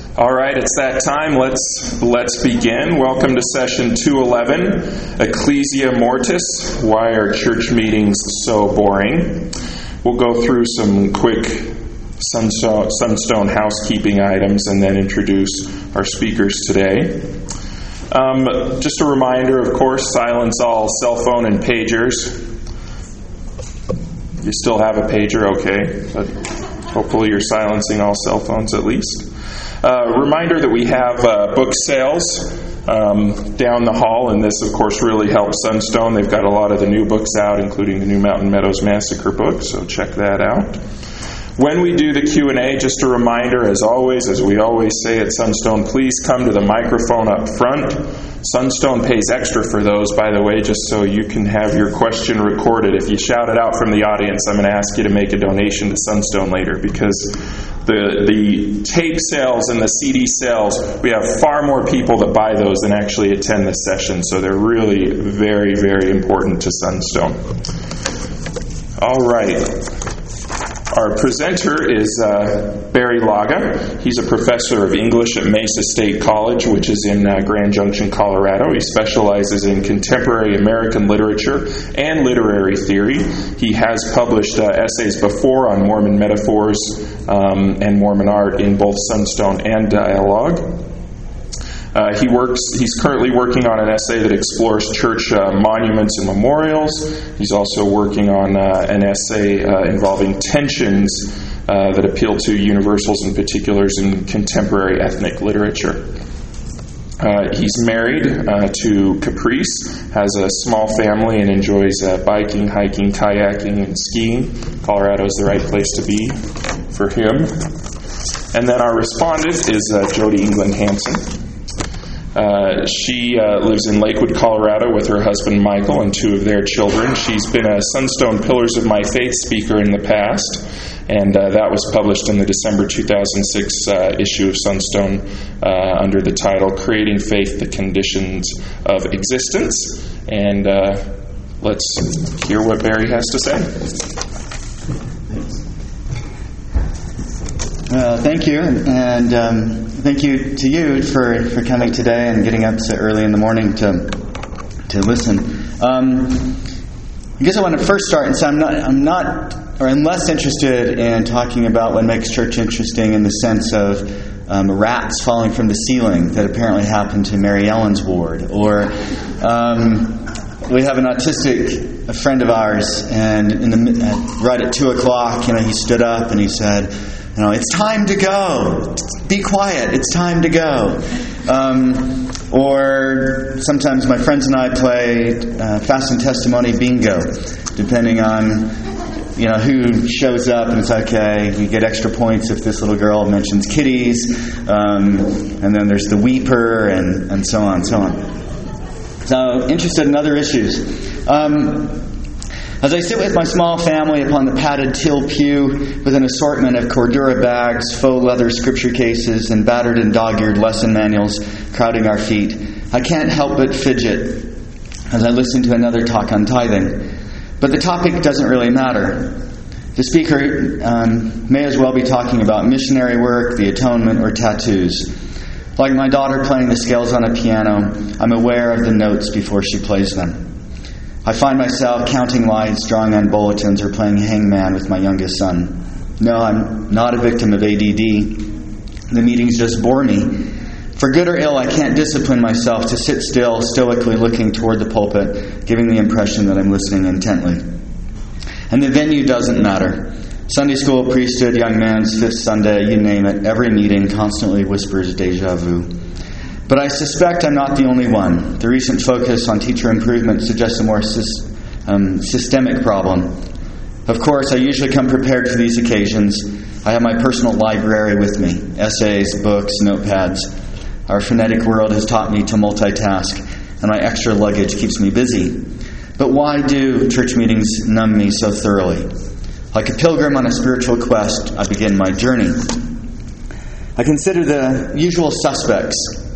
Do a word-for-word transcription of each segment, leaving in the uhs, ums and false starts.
All right, it's that time. Let's let's begin. Welcome to session two eleven, Ecclesia Mortis. Why are church meetings so boring? We'll go through some quick Sunstone, Sunstone housekeeping items and then introduce our speakers today. Um, just a reminder, of course, silence all cell phone and pagers. You still have a pager, okay, but hopefully you're silencing all cell phones at least. Uh, reminder that we have uh, book sales um, down the hall, and this, of course, really helps Sunstone. They've got a lot of the new books out, including the new Mountain Meadows Massacre book, so check that out. When we do the Q and A, just a reminder, as always, as we always say at Sunstone, please come to the microphone up front. Sunstone pays extra for those, by the way, just so you can have your question recorded. If you shout it out from the audience, I'm going to ask you to make a donation to Sunstone later, because the the tape sales and the C D sales, we have far more people that buy those than actually attend the session, so they're really very, very important to Sunstone. All right. Our presenter is uh, Barry Laga. He's a professor of English at Mesa State College, which is in uh, Grand Junction, Colorado. He specializes in contemporary American literature and literary theory. He has published uh, essays before on Mormon metaphors um, and Mormon art in both Sunstone and Dialogue. Uh, he works. He's currently working on an essay that explores church uh, monuments and memorials. He's also working on uh, an essay uh, involving tensions uh, that appeal to universals and particulars in contemporary ethnic literature. Uh, he's married uh, to Caprice, has a small family, and enjoys uh, biking, hiking, kayaking, and skiing. Colorado is the right place to be for him. And then our respondent is uh, Jody England Hansen. Uh, she uh, lives in Lakewood, Colorado with her husband Michael and two of their children. She's been a Sunstone Pillars of My Faith speaker in the past, and uh, that was published in the December two thousand six uh, issue of Sunstone uh, under the title Creating Faith, the Conditions of Existence. And uh, let's hear what Barry has to say. Uh, thank you, and um, thank you to you for, for coming today and getting up so early in the morning to to listen. Um, I guess I want to first start and say I'm not I'm not or I'm less interested in talking about what makes church interesting in the sense of um, rats falling from the ceiling that apparently happened to Mary Ellen's ward, or um, we have an autistic a friend of ours, and in the uh, right at two o'clock, you know, he stood up and he said, You know, it's time to go. Be quiet. It's time to go. Um, or sometimes my friends and I play uh, Fast and Testimony bingo, depending on, you know, who shows up, and it's okay. You get extra points if this little girl mentions kitties, um, and then there's the weeper, and, and so on, and so on. So, interested in other issues. Um, As I sit with my small family upon the padded teal pew with an assortment of Cordura bags, faux leather scripture cases, and battered and dog-eared lesson manuals crowding our feet, I can't help but fidget as I listen to another talk on tithing. But the topic doesn't really matter. The speaker um, may as well be talking about missionary work, the atonement, or tattoos. Like my daughter playing the scales on a piano, I'm aware of the notes before she plays them. I find myself counting lights, drawing on bulletins, or playing hangman with my youngest son. No, I'm not a victim of A D D. The meetings just bore me. For good or ill, I can't discipline myself to sit still, stoically looking toward the pulpit, giving the impression that I'm listening intently. And the venue doesn't matter. Sunday school, priesthood, young man's, fifth Sunday, you name it, every meeting constantly whispers deja vu. But I suspect I'm not the only one. The recent focus on teacher improvement suggests a more sy- um, systemic problem. Of course, I usually come prepared for these occasions. I have my personal library with me, essays, books, notepads. Our frenetic world has taught me to multitask, and my extra luggage keeps me busy. But why do church meetings numb me so thoroughly? Like a pilgrim on a spiritual quest, I begin my journey. I consider the usual suspects.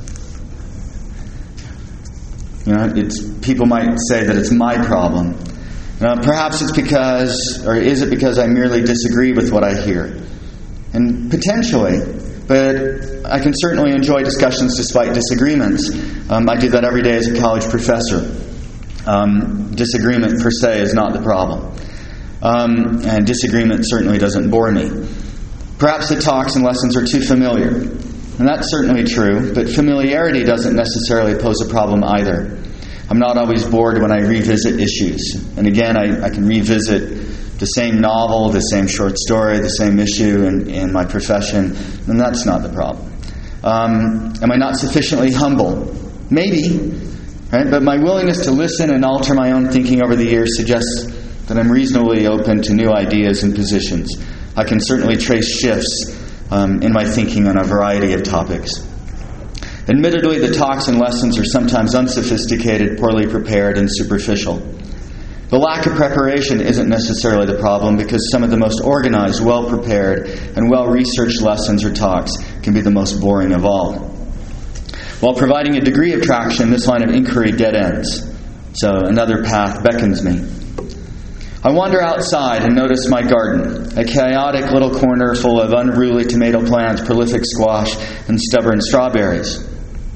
You know, it's people might say that it's my problem. Now, perhaps it's because, or is it because I merely disagree with what I hear? And potentially, but I can certainly enjoy discussions despite disagreements. Um, I do that every day as a college professor. Um, disagreement per se is not the problem. Um, and disagreement certainly doesn't bore me. Perhaps the talks and lessons are too familiar. And that's certainly true, but familiarity doesn't necessarily pose a problem either. I'm not always bored when I revisit issues. And again, I, I can revisit the same novel, the same short story, the same issue in, in my profession, and that's not the problem. Um, am I not sufficiently humble? Maybe, right? But my willingness to listen and alter my own thinking over the years suggests that I'm reasonably open to new ideas and positions. I can certainly trace shifts um, in my thinking on a variety of topics. Admittedly, the talks and lessons are sometimes unsophisticated, poorly prepared, and superficial. The lack of preparation isn't necessarily the problem, because some of the most organized, well-prepared, and well-researched lessons or talks can be the most boring of all. While providing a degree of traction, this line of inquiry dead ends. So another path beckons me. I wander outside and notice my garden, a chaotic little corner full of unruly tomato plants, prolific squash, and stubborn strawberries.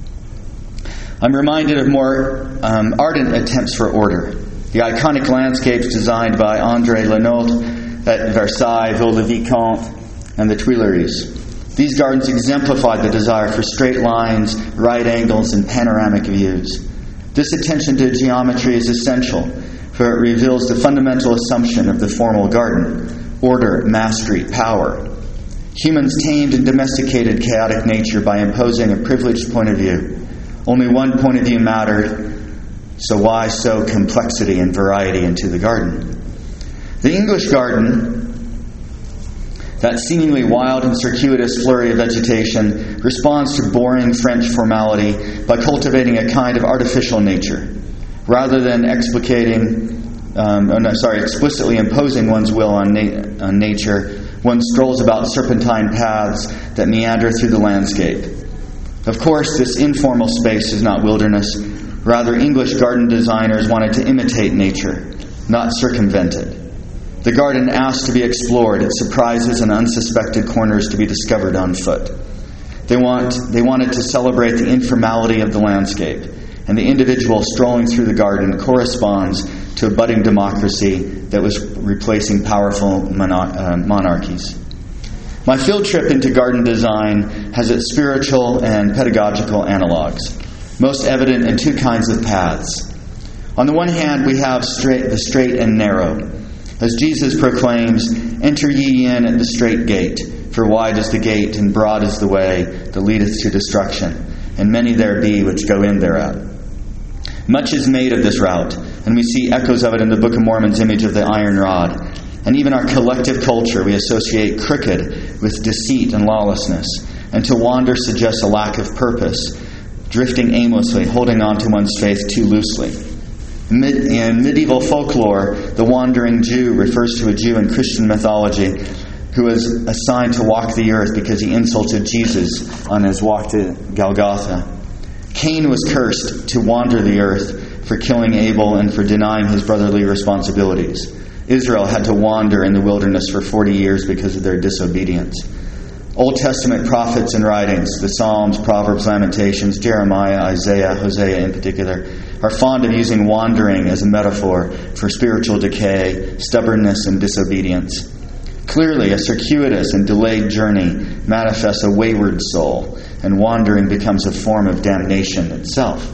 I'm reminded of more um, ardent attempts for order. The iconic landscapes designed by André Lenotre at Versailles, Vaux-le-Vicomte, and the Tuileries. These gardens exemplify the desire for straight lines, right angles, and panoramic views. This attention to geometry is essential, for it reveals the fundamental assumption of the formal garden: order, mastery, power. Humans tamed and domesticated chaotic nature by imposing a privileged point of view. Only one point of view mattered, so why sow complexity and variety into the garden? The English garden, that seemingly wild and circuitous flurry of vegetation, responds to boring French formality by cultivating a kind of artificial nature. Rather than explicating, um, oh no, sorry, explicitly imposing one's will on, na- on nature, one strolls about serpentine paths that meander through the landscape. Of course, this informal space is not wilderness. Rather, English garden designers wanted to imitate nature, not circumvent it. The garden asked to be explored, its surprises and unsuspected corners to be discovered on foot. They want they wanted to celebrate the informality of the landscape, and the individual strolling through the garden corresponds to a budding democracy that was replacing powerful monar- uh, monarchies. My field trip into garden design has its spiritual and pedagogical analogs, most evident in two kinds of paths. On the one hand, we have straight, the straight and narrow. As Jesus proclaims, "Enter ye in at the straight gate, for wide is the gate and broad is the way that leadeth to destruction, and many there be which go in thereat." Much is made of this route, and we see echoes of it in the Book of Mormon's image of the iron rod. And even our collective culture, we associate crooked with deceit and lawlessness, and to wander suggests a lack of purpose, drifting aimlessly, holding on to one's faith too loosely. Mid- in medieval folklore, the wandering Jew refers to a Jew in Christian mythology who was assigned to walk the earth because he insulted Jesus on his walk to Golgotha. Cain was cursed to wander the earth for killing Abel and for denying his brotherly responsibilities. Israel had to wander in the wilderness for forty years because of their disobedience. Old Testament prophets and writings, the Psalms, Proverbs, Lamentations, Jeremiah, Isaiah, Hosea in particular, are fond of using wandering as a metaphor for spiritual decay, stubbornness, and disobedience. Clearly, a circuitous and delayed journey manifests a wayward soul, and wandering becomes a form of damnation itself.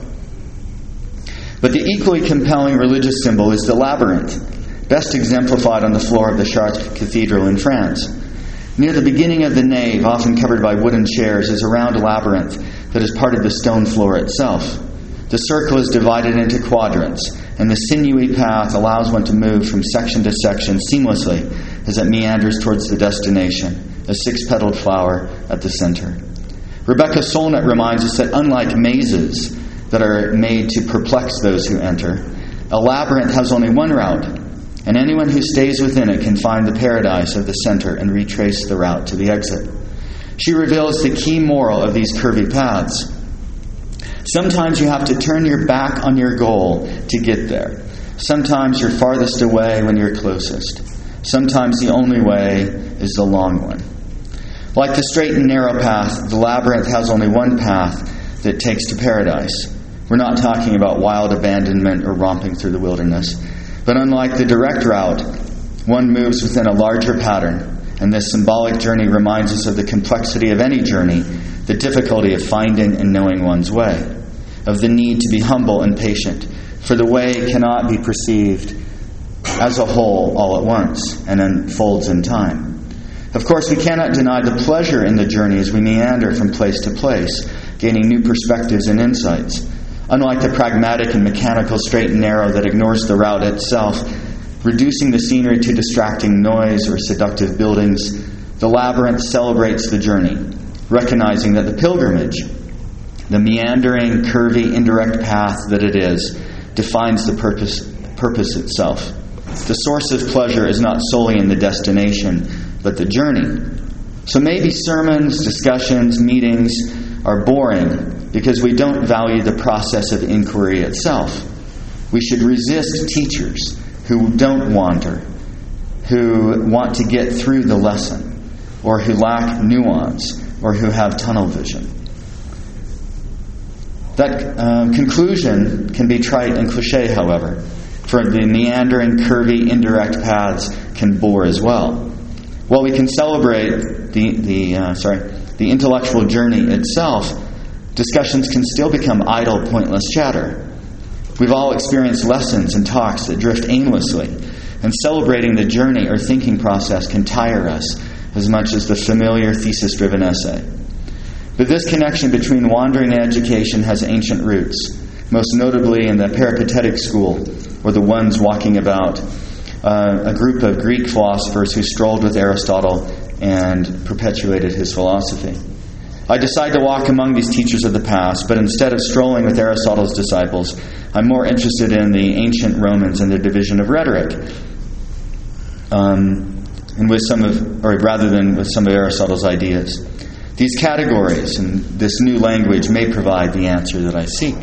But the equally compelling religious symbol is the labyrinth, best exemplified on the floor of the Chartres Cathedral in France. Near the beginning of the nave, often covered by wooden chairs, is a round labyrinth that is part of the stone floor itself. The circle is divided into quadrants, and the sinewy path allows one to move from section to section seamlessly as it meanders towards the destination, a six-petaled flower at the center. Rebecca Solnit reminds us that unlike mazes that are made to perplex those who enter, a labyrinth has only one route, and anyone who stays within it can find the paradise of the center and retrace the route to the exit. She reveals the key moral of these curvy paths. Sometimes you have to turn your back on your goal to get there. Sometimes you're farthest away when you're closest. Sometimes the only way is the long one. Like the straight and narrow path, the labyrinth has only one path that takes to paradise. We're not talking about wild abandonment or romping through the wilderness. But unlike the direct route, one moves within a larger pattern, and this symbolic journey reminds us of the complexity of any journey, the difficulty of finding and knowing one's way, of the need to be humble and patient, for the way cannot be perceived as a whole all at once and unfolds in time. Of course, we cannot deny the pleasure in the journey as we meander from place to place, gaining new perspectives and insights. Unlike the pragmatic and mechanical straight and narrow that ignores the route itself, reducing the scenery to distracting noise or seductive buildings, the labyrinth celebrates the journey, recognizing that the pilgrimage, the meandering, curvy, indirect path that it is, defines the purpose, purpose itself. The source of pleasure is not solely in the destination, but the journey. So maybe sermons, discussions, meetings are boring because we don't value the process of inquiry itself. We should resist teachers who don't wander, who want to get through the lesson, or who lack nuance, or who have tunnel vision. That uh, conclusion can be trite and cliche, however, for the meandering, curvy, indirect paths can bore as well. While we can celebrate the the uh, sorry the intellectual journey itself, discussions can still become idle, pointless chatter. We've all experienced lessons and talks that drift aimlessly, and celebrating the journey or thinking process can tire us as much as the familiar thesis-driven essay. But this connection between wandering and education has ancient roots, most notably in the peripatetic school, or the ones walking about, uh, a group of Greek philosophers who strolled with Aristotle and perpetuated his philosophy. I decide to walk among these teachers of the past, but instead of strolling with Aristotle's disciples, I'm more interested in the ancient Romans and their division of rhetoric, um, and with some of, or rather than with some of Aristotle's ideas. These categories and this new language may provide the answer that I seek.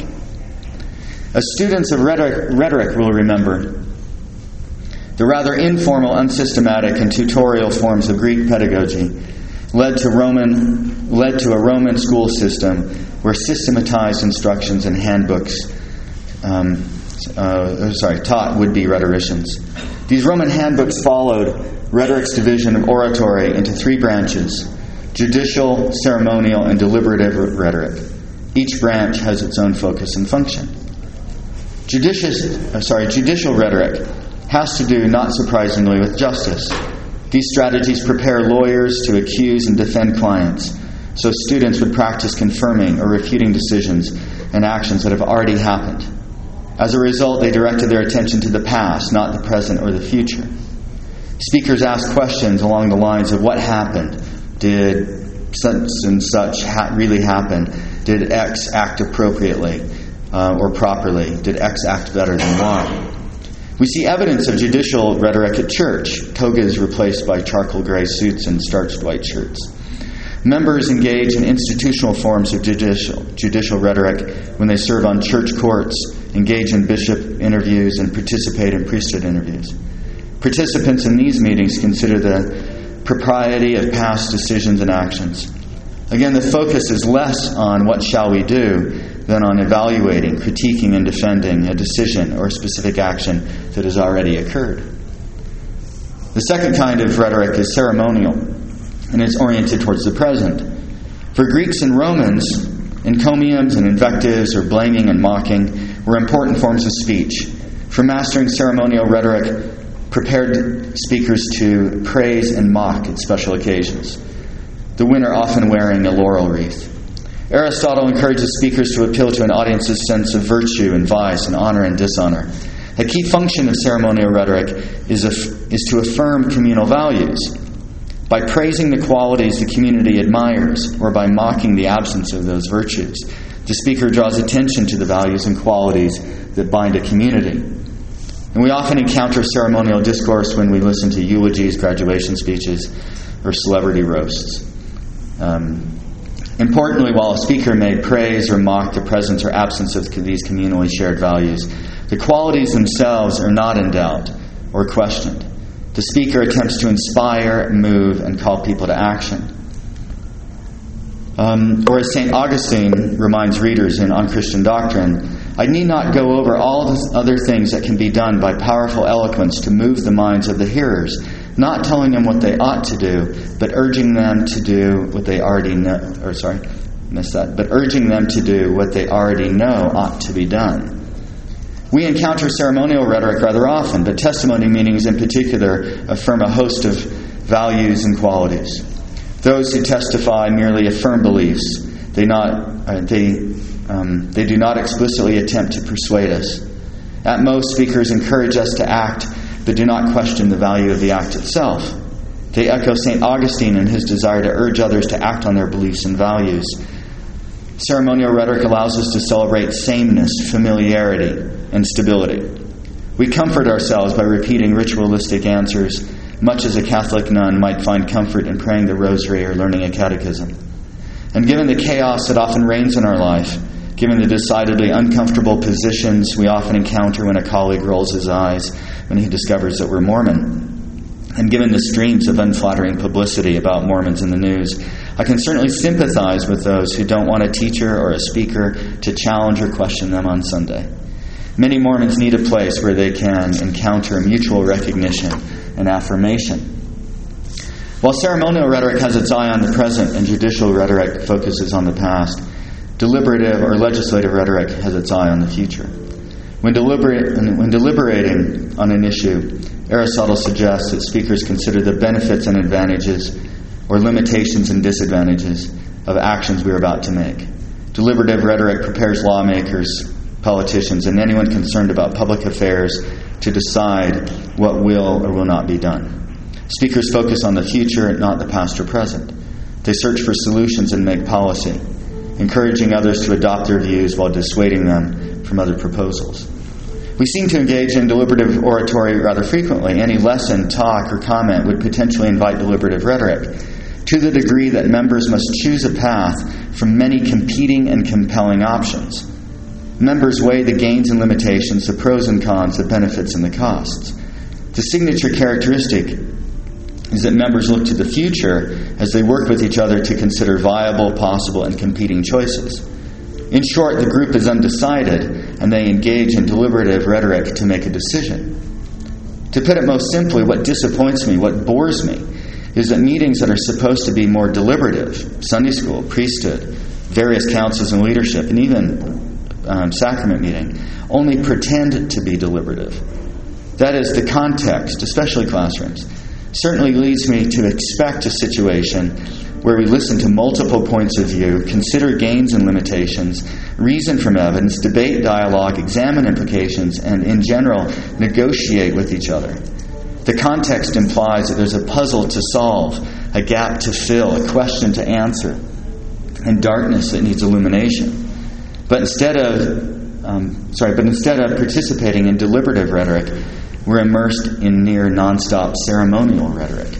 As students of rhetoric, rhetoric will remember, the rather informal, unsystematic, and tutorial forms of Greek pedagogy led to Roman led to a Roman school system where systematized instructions and handbooks um, uh, sorry, taught would-be rhetoricians. These Roman handbooks followed rhetoric's division of oratory into three branches: judicial, ceremonial, and deliberative rhetoric. Each branch has its own focus and function. Judicious, uh, sorry, judicial rhetoric has to do, not surprisingly, with justice. These strategies prepare lawyers to accuse and defend clients, so students would practice confirming or refuting decisions and actions that have already happened. As a result, they directed their attention to the past, not the present or the future. Speakers asked questions along the lines of what happened. Did such and such ha- really happen? Did X act appropriately uh, or properly? Did X act better than Y? We see evidence of judicial rhetoric at church. Togas replaced by charcoal gray suits and starched white shirts. Members engage in institutional forms of judicial, judicial rhetoric when they serve on church courts, engage in bishop interviews, and participate in priesthood interviews. Participants in these meetings consider the propriety of past decisions and actions. Again, the focus is less on what shall we do than on evaluating, critiquing, and defending a decision or a specific action that has already occurred. The second kind of rhetoric is ceremonial, and is oriented towards the present. For Greeks and Romans, encomiums and invectives, or blaming and mocking, were important forms of speech. For mastering ceremonial rhetoric, prepared speakers to praise and mock at special occasions, the winner often wearing a laurel wreath. Aristotle encourages speakers to appeal to an audience's sense of virtue and vice and honor and dishonor. A key function of ceremonial rhetoric is, a, is to affirm communal values. By praising the qualities the community admires, or by mocking the absence of those virtues, the speaker draws attention to the values and qualities that bind a community. And we often encounter ceremonial discourse when we listen to eulogies, graduation speeches, or celebrity roasts. Um, importantly, while a speaker may praise or mock the presence or absence of these communally shared values, the qualities themselves are not in doubt or questioned. The speaker attempts to inspire, move, and call people to action. Um, or as Saint Augustine reminds readers in On Christian Doctrine, I need not go over all the other things that can be done by powerful eloquence to move the minds of the hearers, not telling them what they ought to do, but urging them to do what they already know. Or sorry, missed that. But urging them to do what they already know ought to be done. We encounter ceremonial rhetoric rather often, but testimony meetings in particular affirm a host of values and qualities. Those who testify merely affirm beliefs. They not uh, they um, they do not explicitly attempt to persuade us. At most, speakers encourage us to act, but do not question the value of the act itself. They echo Saint Augustine in his desire to urge others to act on their beliefs and values. Ceremonial rhetoric allows us to celebrate sameness, familiarity, and stability. We comfort ourselves by repeating ritualistic answers, much as a Catholic nun might find comfort in praying the rosary or learning a catechism. And given the chaos that often reigns in our life, given the decidedly uncomfortable positions we often encounter when a colleague rolls his eyes when he discovers that we're Mormon, and given the streams of unflattering publicity about Mormons in the news, I can certainly sympathize with those who don't want a teacher or a speaker to challenge or question them on Sunday. Many Mormons need a place where they can encounter mutual recognition and affirmation. While ceremonial rhetoric has its eye on the present and judicial rhetoric focuses on the past, deliberative or legislative rhetoric has its eye on the future. When, deliberate, when deliberating on an issue, Aristotle suggests that speakers consider the benefits and advantages or limitations and disadvantages of actions we are about to make. Deliberative rhetoric prepares lawmakers, politicians, and anyone concerned about public affairs to decide what will or will not be done. Speakers focus on the future, not the past or present. They search for solutions and make policy, encouraging others to adopt their views while dissuading them from other proposals. We seem to engage in deliberative oratory rather frequently. Any lesson, talk, or comment would potentially invite deliberative rhetoric, to the degree that members must choose a path from many competing and compelling options. Members weigh the gains and limitations, the pros and cons, the benefits and the costs. The signature characteristic is that members look to the future as they work with each other to consider viable, possible, and competing choices. In short, the group is undecided, and they engage in deliberative rhetoric to make a decision. To put it most simply, what disappoints me, what bores me, is that meetings that are supposed to be more deliberative, Sunday school, priesthood, various councils and leadership, and even um, sacrament meeting, only pretend to be deliberative. That is, the context, especially classrooms, certainly leads me to expect a situation where we listen to multiple points of view, consider gains and limitations, reason from evidence, debate, dialogue, examine implications, and in general, negotiate with each other. The context implies that there's a puzzle to solve, a gap to fill, a question to answer, and darkness that needs illumination. But instead of, um, sorry, but instead of participating in deliberative rhetoric, we're immersed in near nonstop ceremonial rhetoric.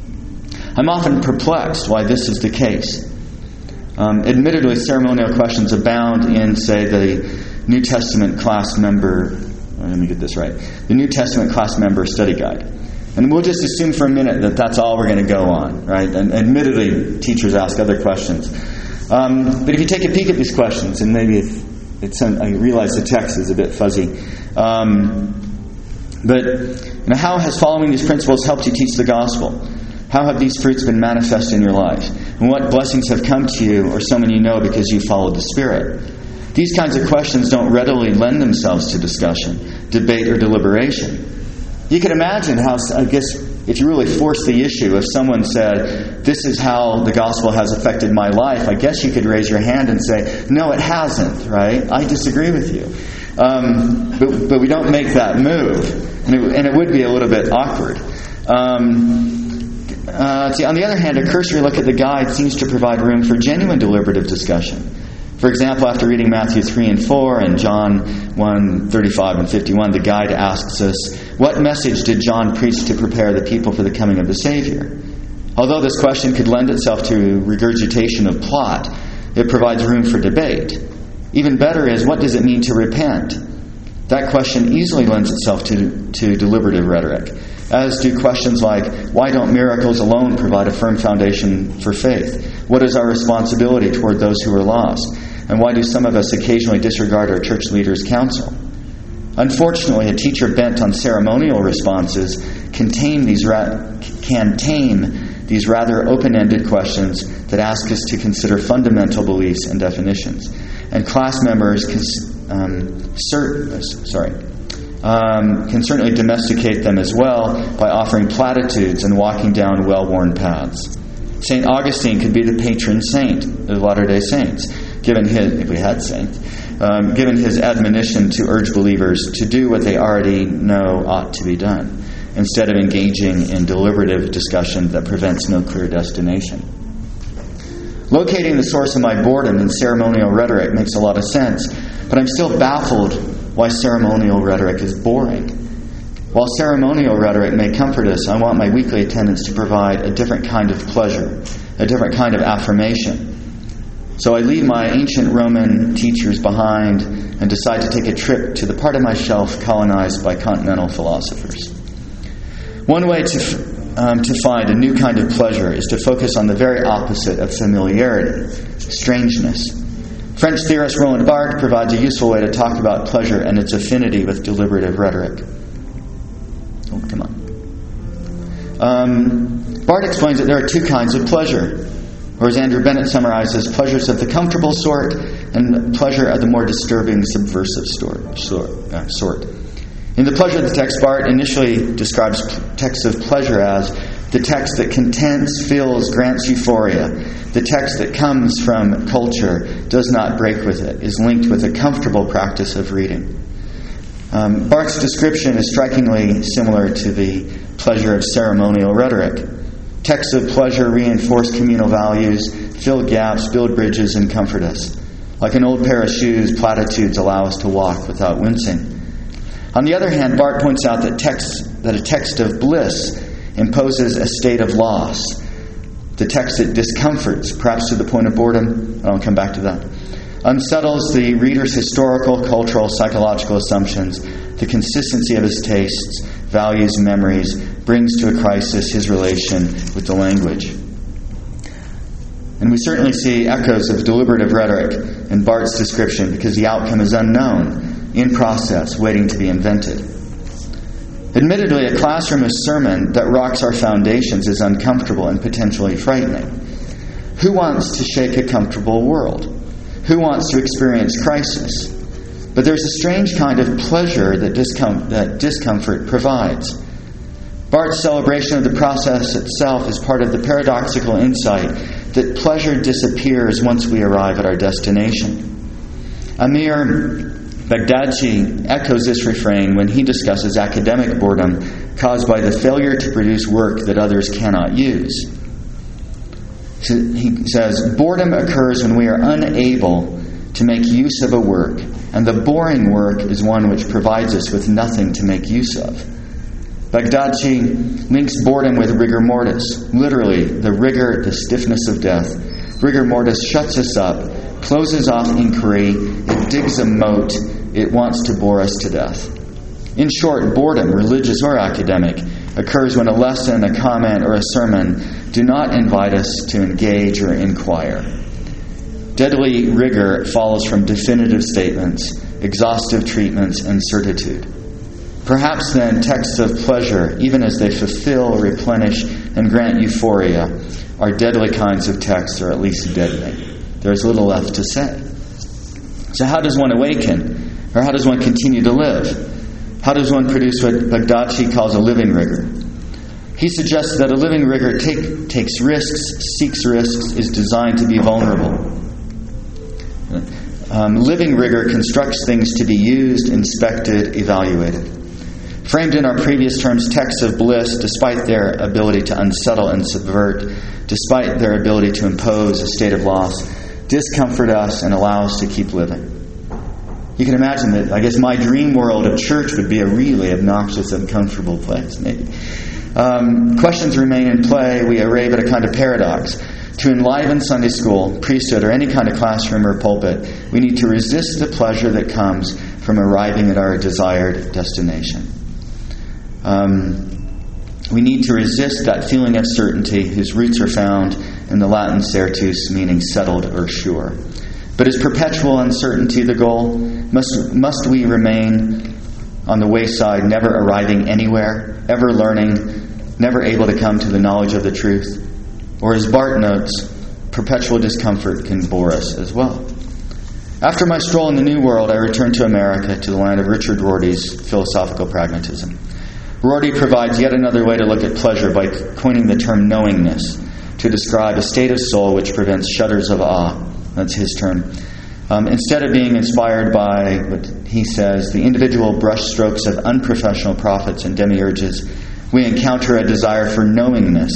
I'm often perplexed why this is the case. Um, admittedly, ceremonial questions abound in, say, the New Testament class member, let me get this right, the New Testament class member study guide. And we'll just assume for a minute that that's all we're going to go on, right? And admittedly, teachers ask other questions. Um, but if you take a peek at these questions, and maybe it's, it's I realize the text is a bit fuzzy, um, but you know, how has following these principles helped you teach the gospel? How have these fruits been manifest in your life? And what blessings have come to you or someone you know because you followed the Spirit? These kinds of questions don't readily lend themselves to discussion, debate, or deliberation. You can imagine how, I guess, if you really force the issue, if someone said, this is how the gospel has affected my life, I guess you could raise your hand and say, no, it hasn't, right? I disagree with you. Um, but, but we don't make that move. And it, and it would be a little bit awkward. Um... Uh, see, on the other hand, a cursory look at the guide seems to provide room for genuine deliberative discussion. For example, after reading Matthew three and four and John one, thirty-five and fifty-one, the guide asks us, what message did John preach to prepare the people for the coming of the Savior? Although this question could lend itself to regurgitation of plot, it provides room for debate. Even better is, what does it mean to repent? That question easily lends itself to, to deliberative rhetoric, as do questions like, why don't miracles alone provide a firm foundation for faith? What is our responsibility toward those who are lost? And why do some of us occasionally disregard our church leaders' counsel? Unfortunately, a teacher bent on ceremonial responses can tame these, ra- can tame these rather open-ended questions that ask us to consider fundamental beliefs and definitions. And class members can, um, cert- sorry, um, can certainly domesticate them as well by offering platitudes and walking down well-worn paths. Saint Augustine could be the patron saint of Latter-day Saints, given his, if we had saints, um, given his admonition to urge believers to do what they already know ought to be done, instead of engaging in deliberative discussion that prevents no clear destination. Locating the source of my boredom in ceremonial rhetoric makes a lot of sense, but I'm still baffled why ceremonial rhetoric is boring. While ceremonial rhetoric may comfort us, I want my weekly attendance to provide a different kind of pleasure, a different kind of affirmation. So I leave my ancient Roman teachers behind and decide to take a trip to the part of my shelf colonized by continental philosophers. One way to, um, to find a new kind of pleasure is to focus on the very opposite of familiarity, strangeness. French theorist Roland Barthes provides a useful way to talk about pleasure and its affinity with deliberative rhetoric. Oh, come on. Um, Barthes explains that there are two kinds of pleasure. Or as Andrew Bennett summarizes, pleasures of the comfortable sort and pleasure of the more disturbing, subversive sort. sort, uh, sort. In the pleasure of the text, Barthes initially describes texts of pleasure as the text that contents, fills, grants euphoria. The text that comes from culture, does not break with it, is linked with a comfortable practice of reading. Um, Barthes' description is strikingly similar to the pleasure of ceremonial rhetoric. Texts of pleasure reinforce communal values, fill gaps, build bridges, and comfort us. Like an old pair of shoes, platitudes allow us to walk without wincing. On the other hand, Barthes points out that, text, that a text of bliss imposes a state of loss. The text that discomforts, perhaps to the point of boredom, I'll come back to that, unsettles the reader's historical, cultural, psychological assumptions, the consistency of his tastes, values, and memories, brings to a crisis his relation with the language. And we certainly see echoes of deliberative rhetoric in Barthes' description because the outcome is unknown, in process, waiting to be invented. Admittedly, a classroom of sermon that rocks our foundations is uncomfortable and potentially frightening. Who wants to shake a comfortable world? Who wants to experience crisis? But there's a strange kind of pleasure that, discom- that discomfort provides. Barthes' celebration of the process itself is part of the paradoxical insight that pleasure disappears once we arrive at our destination. Amir Baghdadi echoes this refrain when he discusses academic boredom caused by the failure to produce work that others cannot use. He says, boredom occurs when we are unable to make use of a work, and the boring work is one which provides us with nothing to make use of. Baghdadi links boredom with rigor mortis, literally the rigor, the stiffness of death. Rigor mortis shuts us up, closes off inquiry, it digs a moat, it wants to bore us to death. In short, boredom, religious or academic, occurs when a lesson, a comment, or a sermon do not invite us to engage or inquire. Deadly rigor follows from definitive statements, exhaustive treatments, and certitude. Perhaps then texts of pleasure, even as they fulfill, replenish, and grant euphoria, are deadly kinds of texts, or at least deadening. There's little left to say. So how does one awaken? Or how does one continue to live? How does one produce what Baghdadi calls a living rigor? He suggests that a living rigor take, takes risks, seeks risks, is designed to be vulnerable. Um, living rigor constructs things to be used, inspected, evaluated. Framed in our previous terms, texts of bliss, despite their ability to unsettle and subvert, despite their ability to impose a state of loss, discomfort us and allow us to keep living. You can imagine that, I guess, my dream world of church would be a really obnoxious, uncomfortable place, maybe. Um, questions remain in play. We arrive at a kind of paradox. To enliven Sunday school, priesthood, or any kind of classroom or pulpit, we need to resist the pleasure that comes from arriving at our desired destination. Um, we need to resist that feeling of certainty whose roots are found in the Latin certus, meaning settled or sure. But is perpetual uncertainty the goal? Must, must we remain on the wayside, never arriving anywhere, ever learning, never able to come to the knowledge of the truth? Or as Barth notes, perpetual discomfort can bore us as well. After my stroll in the New World, I returned to America, to the land of Richard Rorty's philosophical pragmatism. Rorty provides yet another way to look at pleasure by coining the term knowingness to describe a state of soul which prevents shudders of awe. That's his term. Um, instead of being inspired by, what he says, the individual brushstrokes of unprofessional prophets and demiurges, we encounter a desire for knowingness.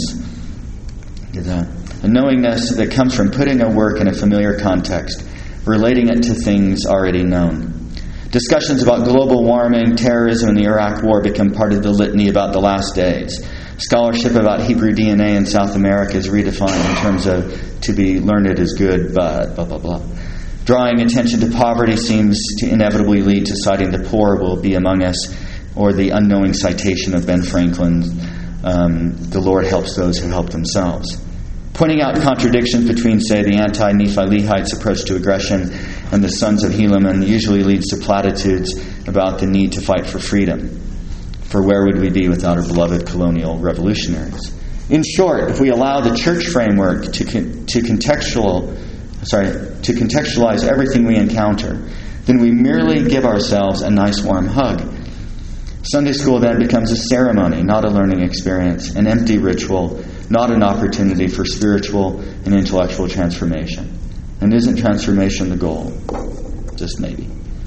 A knowingness that comes from putting a work in a familiar context, relating it to things already known. Discussions about global warming, terrorism, and the Iraq War become part of the litany about the last days. Scholarship about Hebrew D N A in South America is redefined in terms of to be learned is good, but blah, blah, blah. Drawing attention to poverty seems to inevitably lead to citing the poor will be among us, or the unknowing citation of Ben Franklin's, um, the Lord helps those who help themselves. Pointing out contradictions between, say, the anti-Nephi-Lehites approach to aggression and the sons of Helaman usually leads to platitudes about the need to fight for freedom. For where would we be without our beloved colonial revolutionaries? In short, if we allow the church framework to con- to contextual, sorry, to contextualize everything we encounter, then we merely give ourselves a nice warm hug. Sunday school then becomes a ceremony, not a learning experience, an empty ritual, not an opportunity for spiritual and intellectual transformation. And isn't transformation the goal? Just maybe.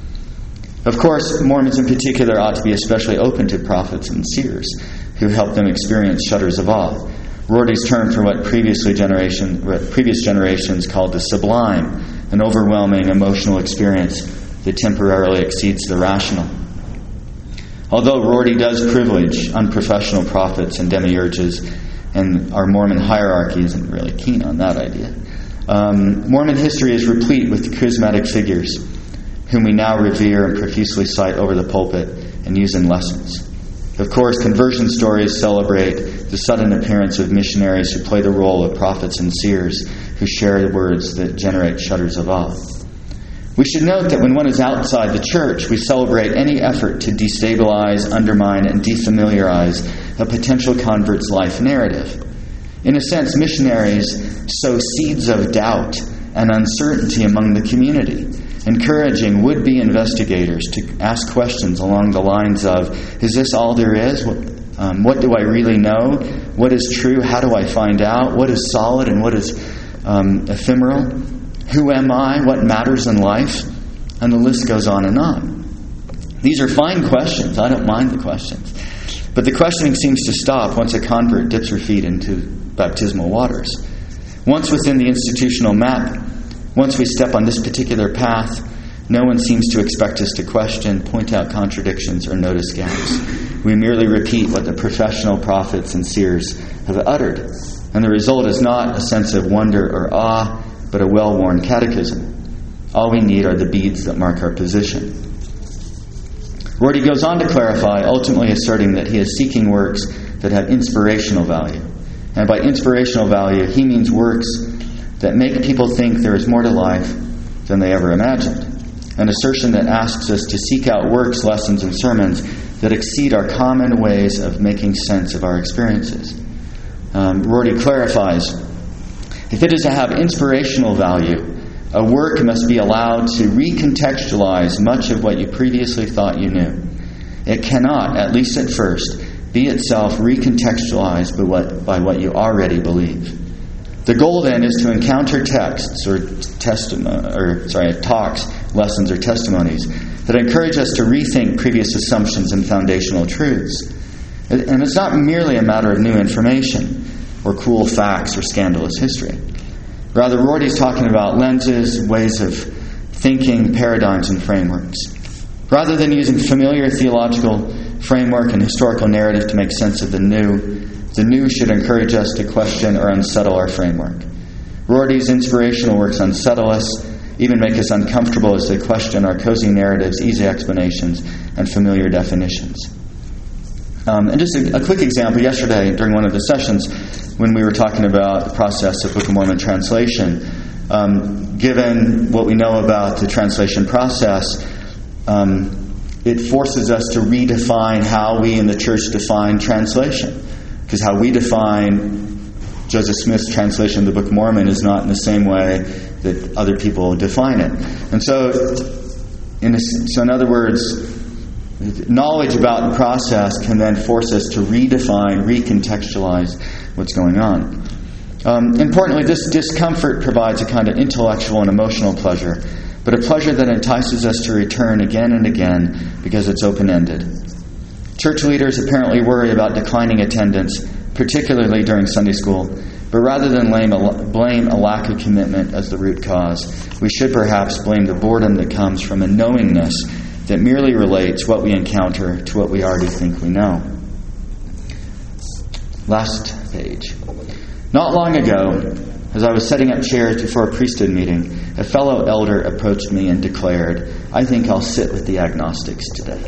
Of course, Mormons in particular ought to be especially open to prophets and seers who help them experience shudders of awe. Rorty's term for what previously generation, what previous generations called the sublime, an overwhelming emotional experience that temporarily exceeds the rational. Although Rorty does privilege unprofessional prophets and demiurges, and our Mormon hierarchy isn't really keen on that idea, um, Mormon history is replete with charismatic figures whom we now revere and profusely cite over the pulpit and use in lessons. Of course, conversion stories celebrate the sudden appearance of missionaries who play the role of prophets and seers who share the words that generate shudders of awe. We should note that when one is outside the church, we celebrate any effort to destabilize, undermine, and defamiliarize a potential convert's life narrative. In a sense, missionaries sow seeds of doubt and uncertainty among the community, encouraging would-be investigators to ask questions along the lines of, is this all there is? What, um, what do I really know? What is true? How do I find out? What is solid and what is um, ephemeral? Who am I? What matters in life? And the list goes on and on. These are fine questions. I don't mind the questions. But the questioning seems to stop once a convert dips her feet into baptismal waters. Once within the institutional map, once we step on this particular path, no one seems to expect us to question, point out contradictions, or notice gaps. We merely repeat what the professional prophets and seers have uttered. And the result is not a sense of wonder or awe, but a well-worn catechism. All we need are the beads that mark our position. Rorty goes on to clarify, ultimately asserting that he is seeking works that have inspirational value. And by inspirational value, he means works that make people think there is more to life than they ever imagined. An assertion that asks us to seek out works, lessons, and sermons that exceed our common ways of making sense of our experiences. Um, Rorty clarifies, if it is to have inspirational value, a work must be allowed to recontextualize much of what you previously thought you knew. It cannot, at least at first, be itself recontextualized by what, by what you already believe. The goal then is to encounter texts or testimony, or sorry, talks, lessons, or testimonies that encourage us to rethink previous assumptions and foundational truths. And it's not merely a matter of new information or cool facts or scandalous history. Rather, Rorty's talking about lenses, ways of thinking, paradigms, and frameworks. Rather than using familiar theological framework and historical narrative to make sense of the new, the new should encourage us to question or unsettle our framework. Rorty's inspirational works unsettle us, even make us uncomfortable as they question our cozy narratives, easy explanations, and familiar definitions. Um, and just a, a quick example, yesterday during one of the sessions when we were talking about the process of Book of Mormon translation, um, given what we know about the translation process, um, it forces us to redefine how we in the church define translation. Because how we define Joseph Smith's translation of the Book of Mormon is not in the same way that other people define it. And so, in, a, so in other words, knowledge about the process can then force us to redefine, recontextualize what's going on. Um, importantly, this discomfort provides a kind of intellectual and emotional pleasure, but a pleasure that entices us to return again and again because it's open-ended. Church leaders apparently worry about declining attendance, particularly during Sunday school, but rather than blame a, blame a lack of commitment as the root cause, we should perhaps blame the boredom that comes from a knowingness that merely relates what we encounter to what we already think we know. Last page. Not long ago, as I was setting up chairs before a priesthood meeting, a fellow elder approached me and declared, "I think I'll sit with the agnostics today."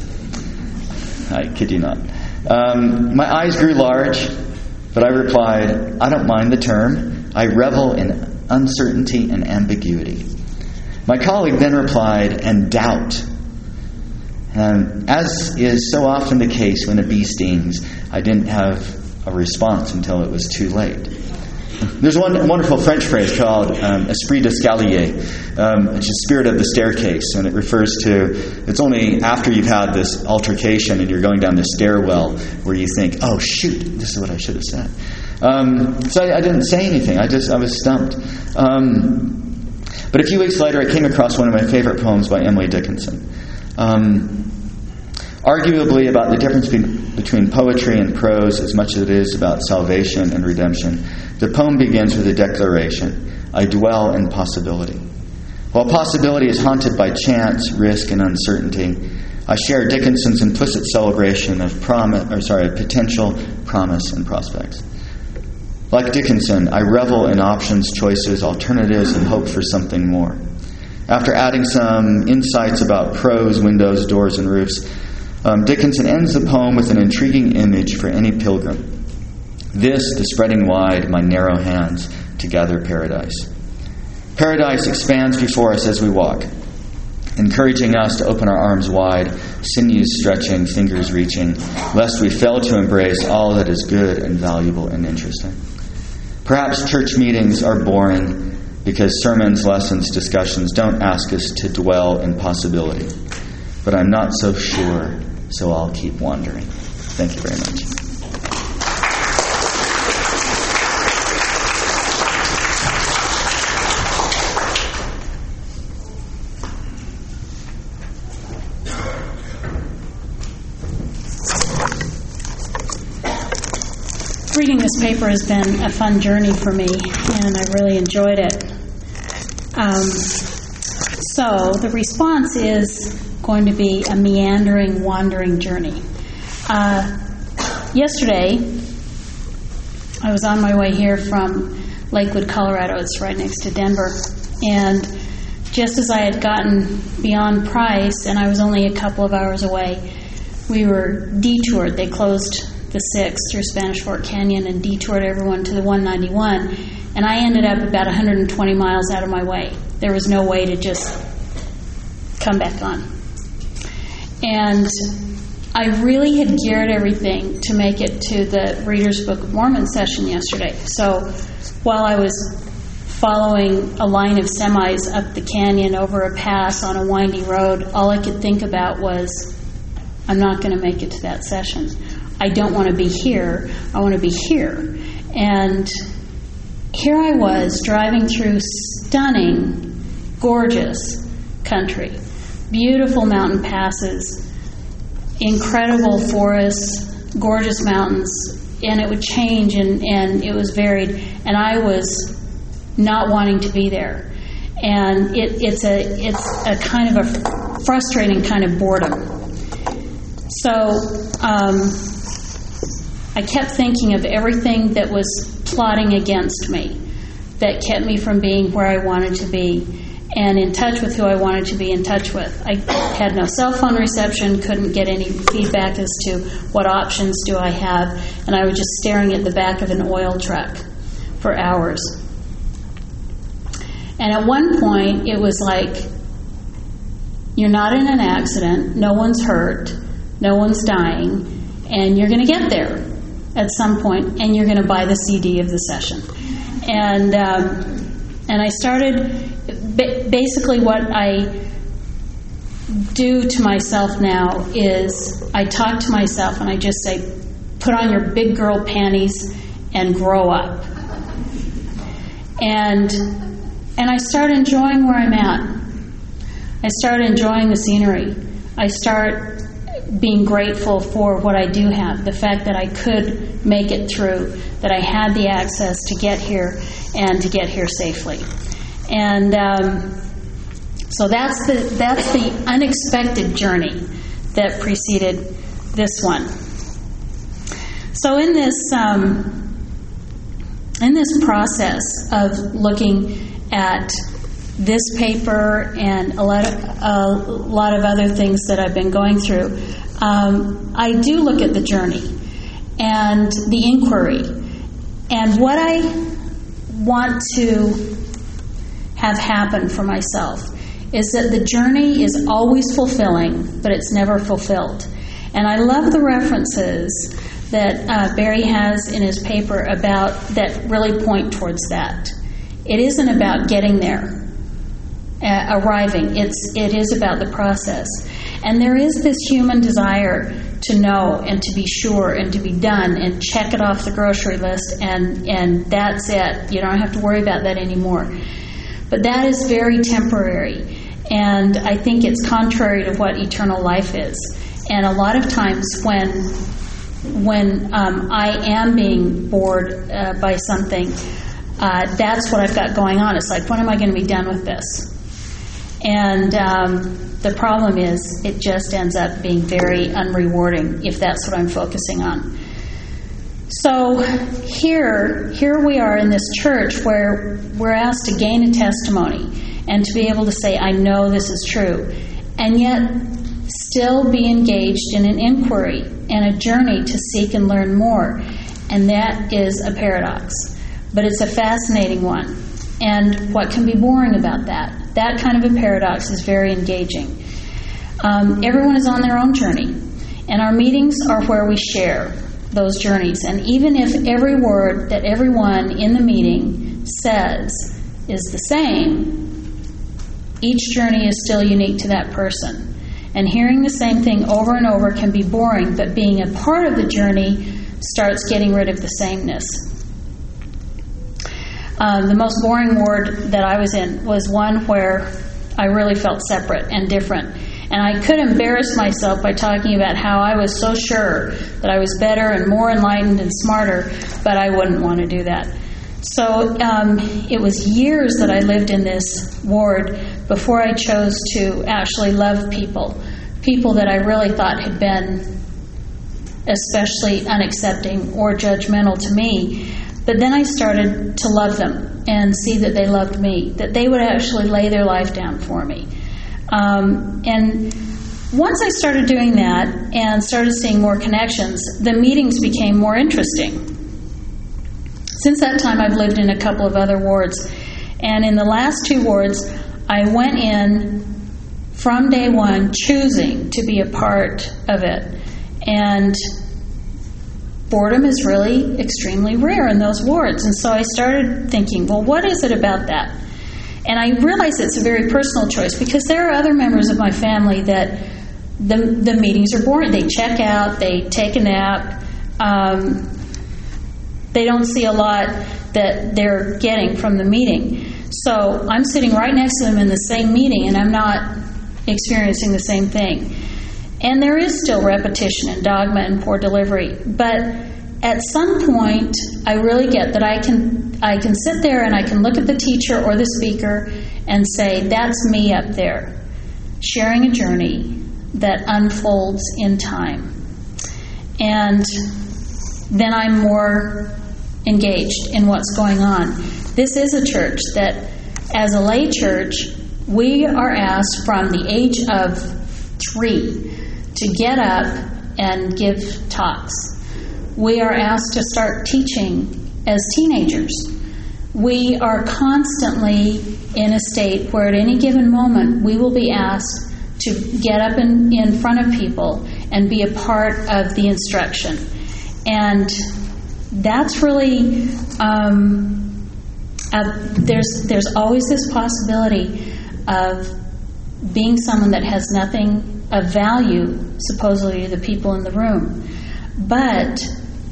I kid you not. Um, my eyes grew large, but I replied, "I don't mind the term. I revel in uncertainty and ambiguity." My colleague then replied, "And doubt." Um, as is so often the case when a bee stings, I didn't have a response until it was too late. There's one wonderful French phrase called um, esprit d'escalier, um, which is spirit of the staircase, and it refers to, it's only after you've had this altercation and you're going down the stairwell where you think, oh shoot, this is what I should have said. Um, so I, I didn't say anything, I just, I was stumped. Um, but a few weeks later I came across one of my favorite poems by Emily Dickinson. Um, arguably about the difference between, between poetry and prose as much as it is about salvation and redemption. The poem begins with a declaration, "I dwell in possibility." While possibility is haunted by chance, risk, and uncertainty, I share Dickinson's implicit celebration of promise, or sorry, potential, promise, and prospects. Like Dickinson, I revel in options, choices, alternatives, and hope for something more. After adding some insights about prose, windows, doors, and roofs, um, Dickinson ends the poem with an intriguing image for any pilgrim. This, the spreading wide my narrow hands to gather paradise. Paradise expands before us as we walk, encouraging us to open our arms wide, sinews stretching, fingers reaching, lest we fail to embrace all that is good and valuable and interesting. Perhaps church meetings are boring because sermons, lessons, discussions don't ask us to dwell in possibility. But I'm not so sure, so I'll keep wandering. Thank you very much. Reading this paper has been a fun journey for me, and I've really enjoyed it. Um, so the response is going to be a meandering, wandering journey. Uh, yesterday, I was on my way here from Lakewood, Colorado. It's right next to Denver. And just as I had gotten beyond Price, and I was only a couple of hours away, we were detoured. They closed the six through Spanish Fork Canyon and detoured everyone to the one ninety-one, and I ended up about one hundred twenty miles out of my way. There was no way to just come back on. And I really had geared everything to make it to the Reader's Book of Mormon session yesterday. So while I was following a line of semis up the canyon over a pass on a windy road, all I could think about was, I'm not going to make it to that session. I don't want to be here. I want to be here. And here I was driving through stunning, gorgeous country, beautiful mountain passes, incredible forests, gorgeous mountains, and it would change, and, and it was varied. And I was not wanting to be there. And it, it's a it's a kind of a frustrating kind of boredom. So um, I kept thinking of everything that was plotting against me, that kept me from being where I wanted to be. and in touch with who I wanted to be in touch with. I had no cell phone reception, couldn't get any feedback as to what options do I have, and I was just staring at the back of an oil truck for hours. And at one point, it was like, you're not in an accident, no one's hurt, no one's dying, and you're going to get there at some point, and you're going to buy the C D of the session. And um, and I started, basically what I do to myself now is I talk to myself and I just say, put on your big girl panties and grow up. And and I start enjoying where I'm at. I start enjoying the scenery. I start being grateful for what I do have, the fact that I could make it through, that I had the access to get here and to get here safely. And um, so that's the that's the unexpected journey that preceded this one. So in this um, in this process of looking at this paper and a lot of, a lot of other things that I've been going through, um, I do look at the journey and the inquiry. And what I want to have happen for myself is that the journey is always fulfilling, but it's never fulfilled. And I love the references that uh, Barry has in his paper about that really point towards that. It isn't about getting there. Uh, arriving. It's it is about the process. And there is this human desire to know and to be sure and to be done and check it off the grocery list and, and that's it. You don't have to worry about that anymore. But that is very temporary. And I think it's contrary to what eternal life is. And a lot of times when when um, I am being bored uh, by something, uh, that's what I've got going on. It's like, when am I going to be done with this? And um, the problem is it just ends up being very unrewarding if that's what I'm focusing on. So here, here we are in this church where we're asked to gain a testimony and to be able to say, I know this is true, and yet still be engaged in an inquiry and a journey to seek and learn more. And that is a paradox. But it's a fascinating one. And what can be boring about that? That kind of a paradox is very engaging. Um, everyone is on their own journey, and our meetings are where we share those journeys. And even if every word that everyone in the meeting says is the same, each journey is still unique to that person. And hearing the same thing over and over can be boring, but being a part of the journey starts getting rid of the sameness. Um, the most boring ward that I was in was one where I really felt separate and different. And I could embarrass myself by talking about how I was so sure that I was better and more enlightened and smarter, but I wouldn't want to do that. So um, it was years that I lived in this ward before I chose to actually love people, people that I really thought had been especially unaccepting or judgmental to me. But then I started to love them and see that they loved me, that they would actually lay their life down for me. Um, and once I started doing that and started seeing more connections, the meetings became more interesting. Since that time, I've lived in a couple of other wards. And in the last two wards, I went in from day one choosing to be a part of it. And boredom is really extremely rare in those wards. And so I started thinking, well, what is it about that? And I realized it's a very personal choice because there are other members of my family that the the meetings are boring. They check out, they take a nap, um, they don't see a lot that they're getting from the meeting. So I'm sitting right next to them in the same meeting and I'm not experiencing the same thing. And there is still repetition and dogma and poor delivery. But at some point, I really get that I can I can sit there and I can look at the teacher or the speaker and say, that's me up there, sharing a journey that unfolds in time. And then I'm more engaged in what's going on. This is a church that, as a lay church, We are asked from the age of three to get up and give talks. We are asked to start teaching as teenagers. We are constantly in a state where at any given moment we will be asked to get up in, in front of people and be a part of the instruction. And that's really, um, uh, there's, there's always this possibility of being someone that has nothing of value, supposedly, to the people in the room. But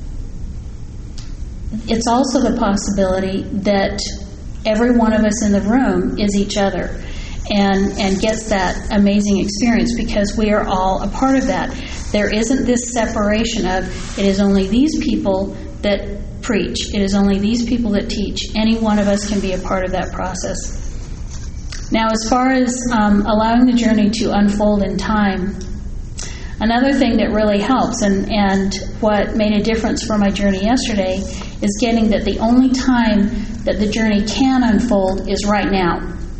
it's also the possibility that every one of us in the room is each other and, and gets that amazing experience because we are all a part of that. There isn't this separation of it is only these people that preach, it is only these people that teach. Any one of us can be a part of that process. Now, as far as um, allowing the journey to unfold in time, another thing that really helps, and, and what made a difference for my journey yesterday, is getting that the only time that the journey can unfold is right now.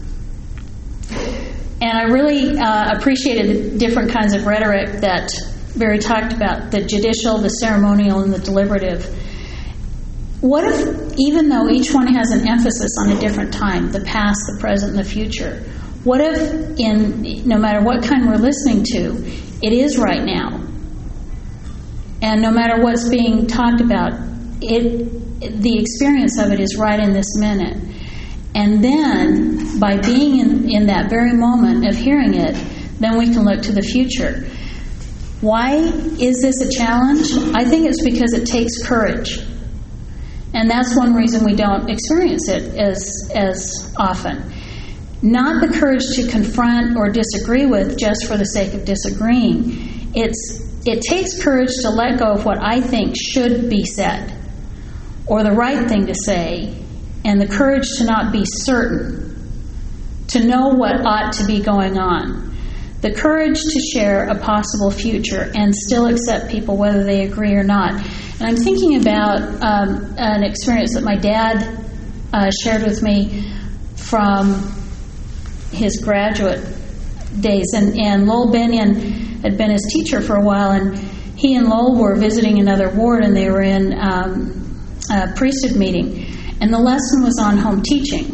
And I really uh, appreciated the different kinds of rhetoric that Barry talked about, the judicial, the ceremonial, and the deliberative. What if, even though each one has an emphasis on a different time, the past, the present, and the future, what if, in no matter what kind we're listening to, it is right now? And no matter what's being talked about, it the experience of it is right in this minute. And then, by being in, in that very moment of hearing it, then we can look to the future. Why is this a challenge? I think it's because it takes courage. And that's one reason we don't experience it as as often. Not the courage to confront or disagree with just for the sake of disagreeing. It's it takes courage to let go of what I think should be said, or the right thing to say, and the courage to not be certain, to know what ought to be going on. The courage to share a possible future and still accept people whether they agree or not. And I'm thinking about um, an experience that my dad uh, shared with me from his graduate days. And, and Lowell Benyon had been his teacher for a while, and he and Lowell were visiting another ward, and they were in um, a priesthood meeting. And the lesson was on home teaching.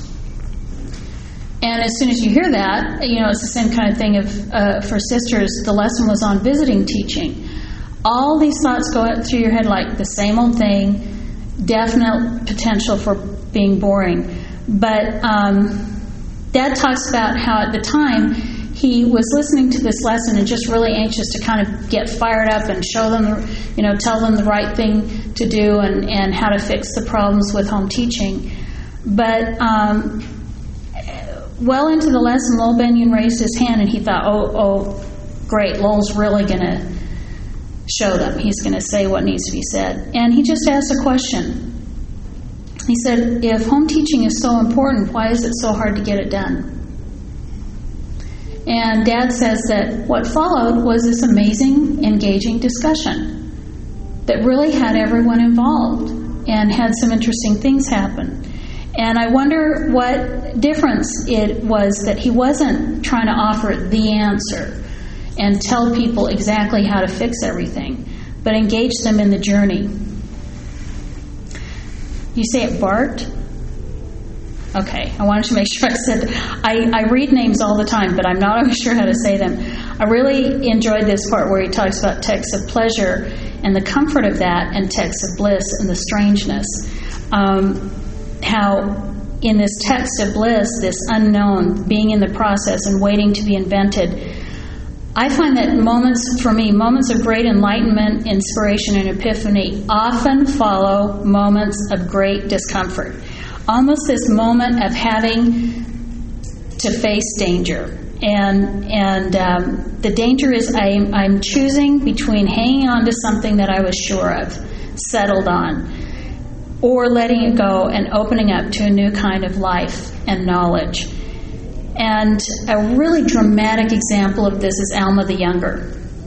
And as soon as you hear that, you know, it's the same kind of thing of, uh, for sisters. The lesson was on visiting teaching. All these thoughts go through your head like the same old thing, definite potential for being boring. But um, Dad talks about how at the time he was listening to this lesson and just really anxious to kind of get fired up and show them, the, you know, tell them the right thing to do and, and how to fix the problems with home teaching. But um, well into the lesson, Lowell Benyon raised his hand and he thought, oh, oh, great, Lowell's really going to show them. He's going to say what needs to be said. And he just asked a question. He said, if home teaching is so important, why is it so hard to get it done? And Dad says that what followed was this amazing, engaging discussion that really had everyone involved and had some interesting things happen. And I wonder what difference it was that he wasn't trying to offer the answer and tell people exactly how to fix everything, but engage them in the journey. You say it Bart? Okay, I wanted to make sure I said, I, I read names all the time, but I'm not always sure how to say them. I really enjoyed this part where he talks about texts of pleasure and the comfort of that, and texts of bliss and the strangeness. Um, how in this text of bliss, this unknown, being in the process and waiting to be invented, I find that moments, for me, moments of great enlightenment, inspiration, and epiphany often follow moments of great discomfort. Almost this moment of having to face danger. And and um, the danger is I'm, I'm choosing between hanging on to something that I was sure of, settled on, or letting it go and opening up to a new kind of life and knowledge. And a really dramatic example of this is Alma the Younger.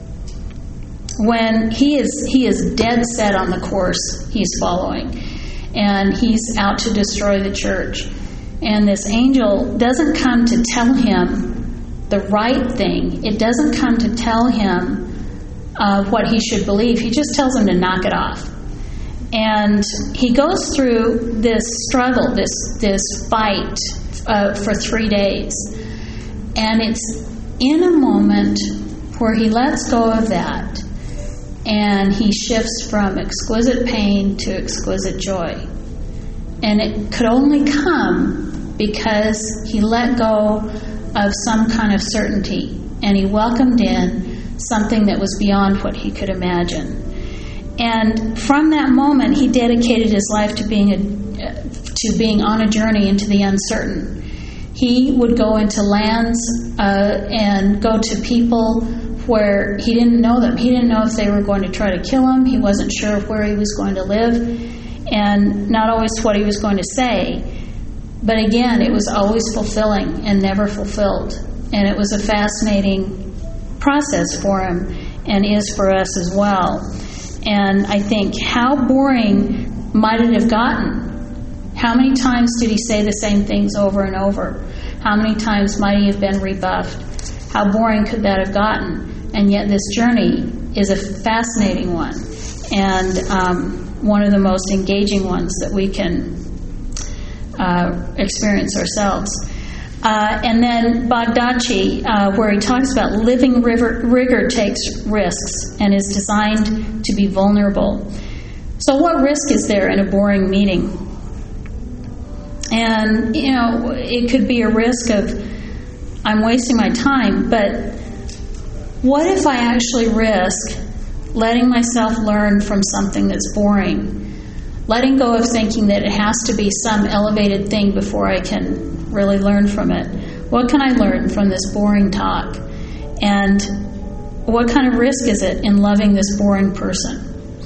When he is he is dead set on the course he's following, and he's out to destroy the church. And this angel doesn't come to tell him the right thing. It doesn't come to tell him uh, what he should believe. He just tells him to knock it off. And he goes through this struggle, this this fight uh, for three days. And it's in a moment where he lets go of that and he shifts from exquisite pain to exquisite joy. And it could only come because he let go of some kind of certainty and he welcomed in something that was beyond what he could imagine. And from that moment, he dedicated his life to being a, to being on a journey into the uncertain. He would go into lands uh, and go to people where he didn't know them. He didn't know if they were going to try to kill him. He wasn't sure of where he was going to live, and not always what he was going to say. But again, it was always fulfilling and never fulfilled. And it was a fascinating process for him and is for us as well. And I think, how boring might it have gotten? How many times did he say the same things over and over? How many times might he have been rebuffed? How boring could that have gotten? And yet this journey is a fascinating one, and um, one of the most engaging ones that we can uh, experience ourselves. Uh, and then Bhagdachi, uh, where he talks about living river, rigor takes risks and is designed to be vulnerable. So what risk is there in a boring meeting? And, you know, it could be a risk of, I'm wasting my time, but what if I actually risk letting myself learn from something that's boring? Letting go of thinking that it has to be some elevated thing before I can really learn from it. What can I learn from this boring talk? And what kind of risk is it in loving this boring person?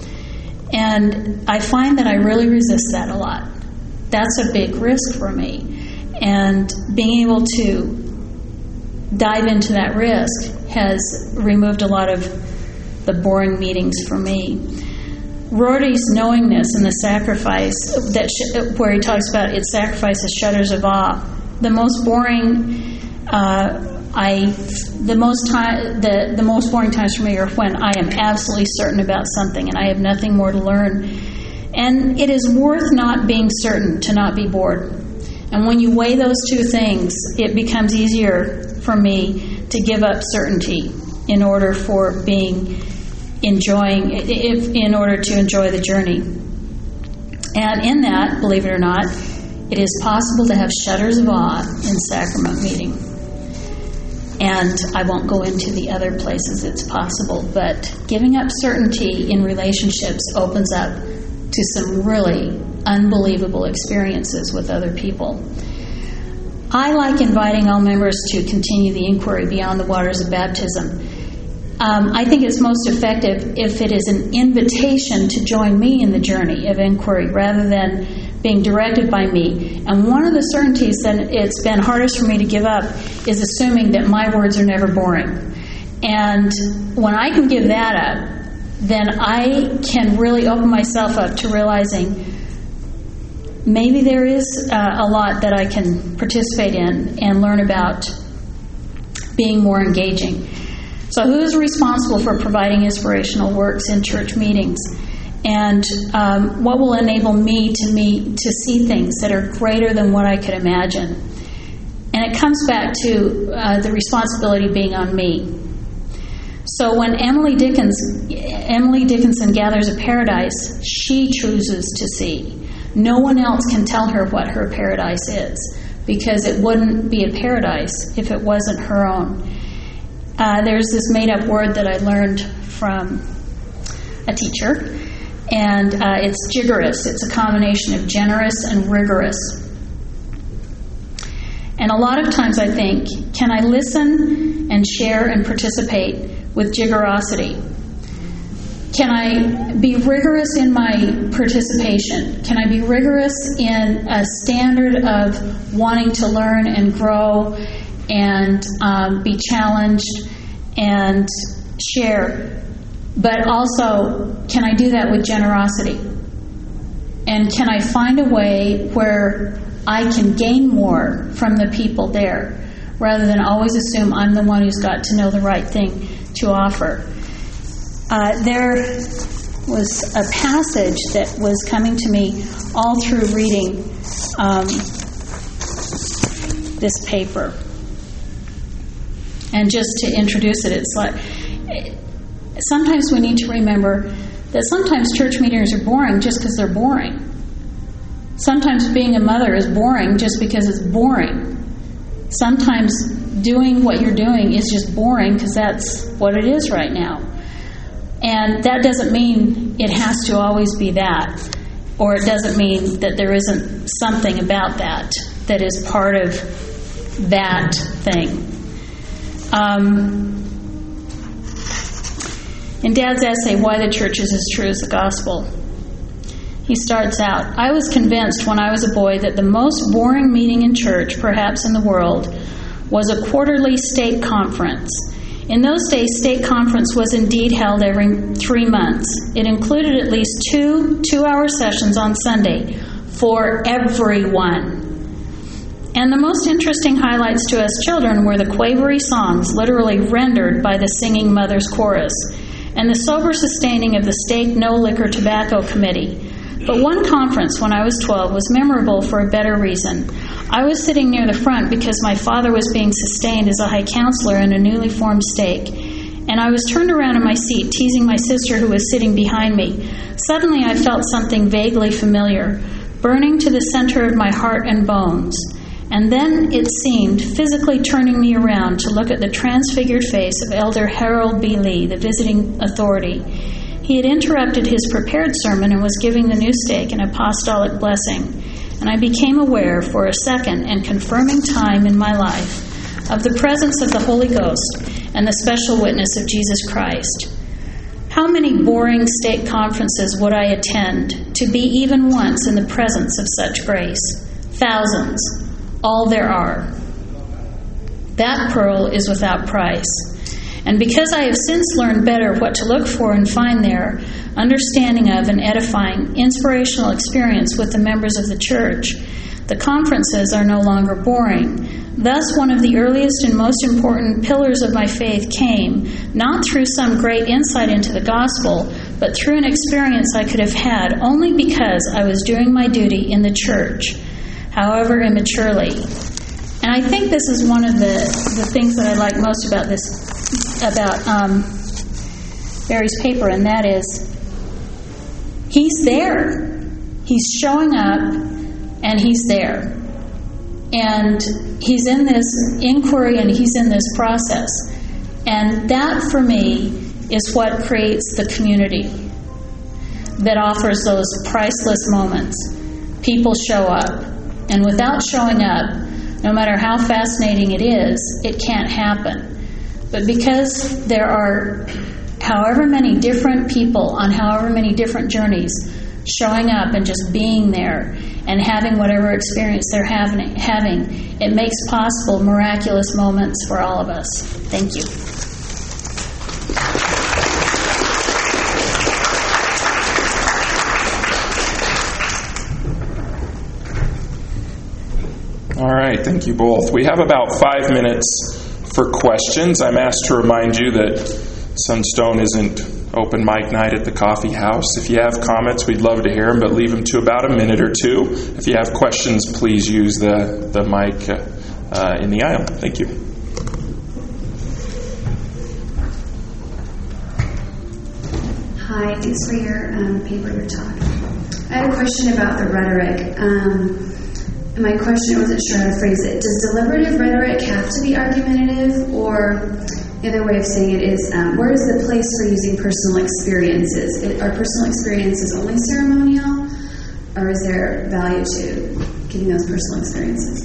And I find that I really resist that a lot. That's a big risk for me. And being able to dive into that risk has removed a lot of the boring meetings for me. Rorty's knowingness and the sacrifice, that sh- where he talks about it sacrifices shudders of awe. The most boring, uh, I, the most time, the the most boring times for me are when I am absolutely certain about something and I have nothing more to learn. And it is worth not being certain to not be bored. And when you weigh those two things, it becomes easier for me to give up certainty in order for being enjoying, if, in order to enjoy the journey. And in that, believe it or not, it is possible to have shudders of awe in sacrament meeting. And I won't go into the other places it's possible, but giving up certainty in relationships opens up to some really unbelievable experiences with other people. I like inviting all members to continue the inquiry beyond the waters of baptism. Um, I think it's most effective if it is an invitation to join me in the journey of inquiry rather than being directed by me. And one of the certainties that it's been hardest for me to give up is assuming that my words are never boring. And when I can give that up, then I can really open myself up to realizing maybe there is uh, a lot that I can participate in and learn about being more engaging. So who is responsible for providing inspirational works in church meetings? And um, what will enable me to meet, to see things that are greater than what I could imagine? And it comes back to uh, the responsibility being on me. So when Emily Dickens, Emily Dickinson gathers a paradise, she chooses to see. No one else can tell her what her paradise is, because it wouldn't be a paradise if it wasn't her own. Uh, there's this made-up word that I learned from a teacher, and uh, it's jigorous. It's a combination of generous and rigorous. And a lot of times I think, can I listen and share and participate with jigorosity? Can I be rigorous in my participation? Can I be rigorous in a standard of wanting to learn and grow and um, be challenged and share? But also, can I do that with generosity? And can I find a way where I can gain more from the people there, rather than always assume I'm the one who's got to know the right thing to offer. Uh, there was a passage that was coming to me all through reading um, this paper. And just to introduce it, it's like, sometimes we need to remember that sometimes church meetings are boring just because they're boring. Sometimes being a mother is boring just because it's boring. Sometimes doing what you're doing is just boring because that's what it is right now. And that doesn't mean it has to always be that, or it doesn't mean that there isn't something about that that is part of that thing. Um, in Dad's essay, Why the Church is as True as the Gospel, he starts out, I was convinced when I was a boy that the most boring meeting in church, perhaps in the world, was a quarterly stake conference. In those days, stake conference was indeed held every three months. It included at least two two-hour sessions on Sunday for everyone. And the most interesting highlights to us children were the quavery songs literally rendered by the singing mother's chorus, and the sober sustaining of the stake no liquor tobacco committee. But one conference when I was twelve was memorable for a better reason. I was sitting near the front because my father was being sustained as a high counselor in a newly formed stake, and I was turned around in my seat, teasing my sister who was sitting behind me. Suddenly I felt something vaguely familiar, burning to the center of my heart and bones. And then it seemed, physically turning me around to look at the transfigured face of Elder Harold B. Lee, the visiting authority. He had interrupted his prepared sermon and was giving the new stake an apostolic blessing. And I became aware for a second and confirming time in my life of the presence of the Holy Ghost and the special witness of Jesus Christ. How many boring stake conferences would I attend to be even once in the presence of such grace? Thousands. All there are. That pearl is without price. And because I have since learned better what to look for and find there, understanding of and edifying inspirational experience with the members of the church, the conferences are no longer boring. Thus, one of the earliest and most important pillars of my faith came, not through some great insight into the gospel, but through an experience I could have had only because I was doing my duty in the church, however immaturely. And I think this is one of the, the things that I like most about this, about um, Barry's paper, and that is, he's there. He's showing up, and he's there. And he's in this inquiry, and he's in this process. And that, for me, is what creates the community that offers those priceless moments. People show up. And without showing up, no matter how fascinating it is, it can't happen. But because there are however many different people on however many different journeys showing up and just being there and having whatever experience they're having, having, it makes possible miraculous moments for all of us. Thank you. All right, thank you both. We have about five minutes for questions. I'm asked to remind you that Sunstone isn't open mic night at the coffee house. If you have comments, we'd love to hear them, but leave them to about a minute or two. If you have questions, please use the, the mic uh, uh, in the aisle. Thank you. Hi, thanks for your um, paper, your talk. I have a question about the rhetoric. Um, My question, I wasn't sure how to phrase it. Does deliberative rhetoric have to be argumentative? Or the other way of saying it is, um, where is the place for using personal experiences? Are personal experiences only ceremonial? Or is there value to giving those personal experiences?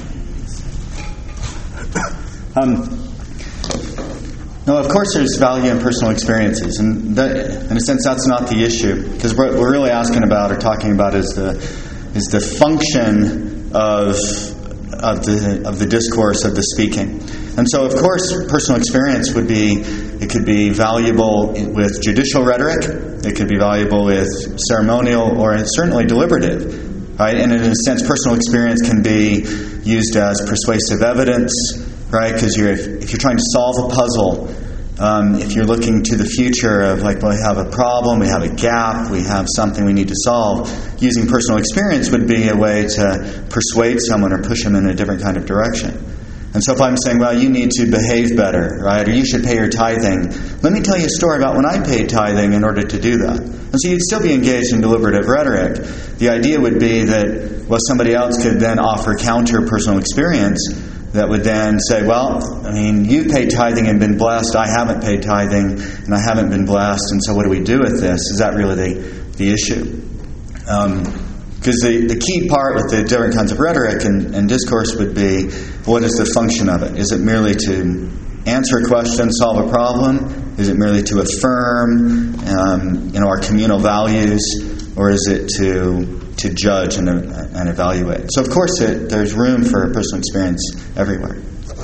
Um, no, of course there's value in personal experiences. And that, in a sense, that's not the issue. Because what we're really asking about or talking about is the is the function of of the of the discourse, of the speaking. And so, of course, personal experience would be, it could be valuable with judicial rhetoric, it could be valuable with ceremonial, or certainly deliberative. right? And in a sense, personal experience can be used as persuasive evidence, right? Because you're, if, if you're trying to solve a puzzle, um, if you're looking to the future of like, well, we have a problem, we have a gap, we have something we need to solve, using personal experience would be a way to persuade someone or push them in a different kind of direction. And so if I'm saying, well, you need to behave better, right, or you should pay your tithing, let me tell you a story about when I paid tithing in order to do that. And so you'd still be engaged in deliberative rhetoric. The idea would be that, well, somebody else could then offer counter personal experience that would then say, well, I mean, you've paid tithing and been blessed, I haven't paid tithing and I haven't been blessed, and so what do we do with this? Is that really the, the issue? Um, Because the, the key part with the different kinds of rhetoric and, and discourse would be, what is the function of it? Is it merely to answer a question, solve a problem? Is it merely to affirm um, you know, our communal values? Or is it to to judge and, and evaluate? So of course it, there's room for personal experience everywhere.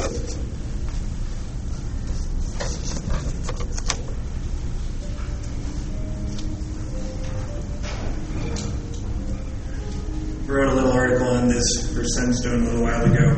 I wrote a little article on this for Sunstone a little while ago,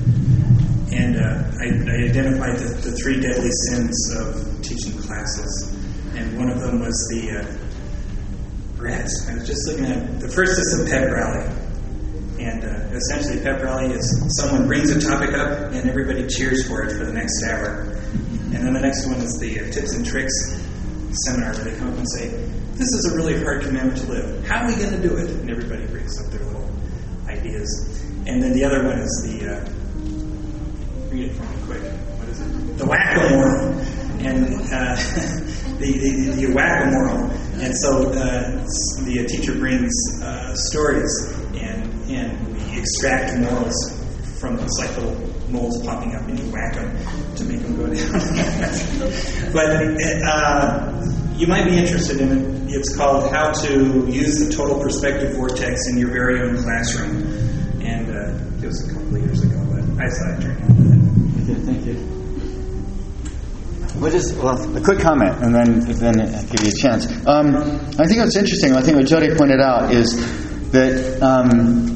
and uh, I, I identified the, the three deadly sins of teaching classes, and one of them was the uh, rats. I was just looking at, the first is the pep rally, and uh, essentially pep rally is someone brings a topic up and everybody cheers for it for the next hour, and then the next one is the uh, tips and tricks seminar where they come up and say, this is a really hard commandment to live. How are we going to do it? And everybody brings up their little ideas. And then the other one is the, uh, read it for me quick. What is it? The whack-a-moral. And uh, the, the, the whack-a-moral. And so uh, the teacher brings uh, stories and, and we extract morals from those like little moles popping up and you whack them to make them go down. But uh, you might be interested in it. It's called How to Use the Total Perspective Vortex in Your Very Own Classroom. And uh, it was a couple of years ago, but I thought I'd turn on to that. Thank you. We'll just, well, a quick comment, and then then I'll give you a chance. Um, I think what's interesting, I think what Jody pointed out, is that um,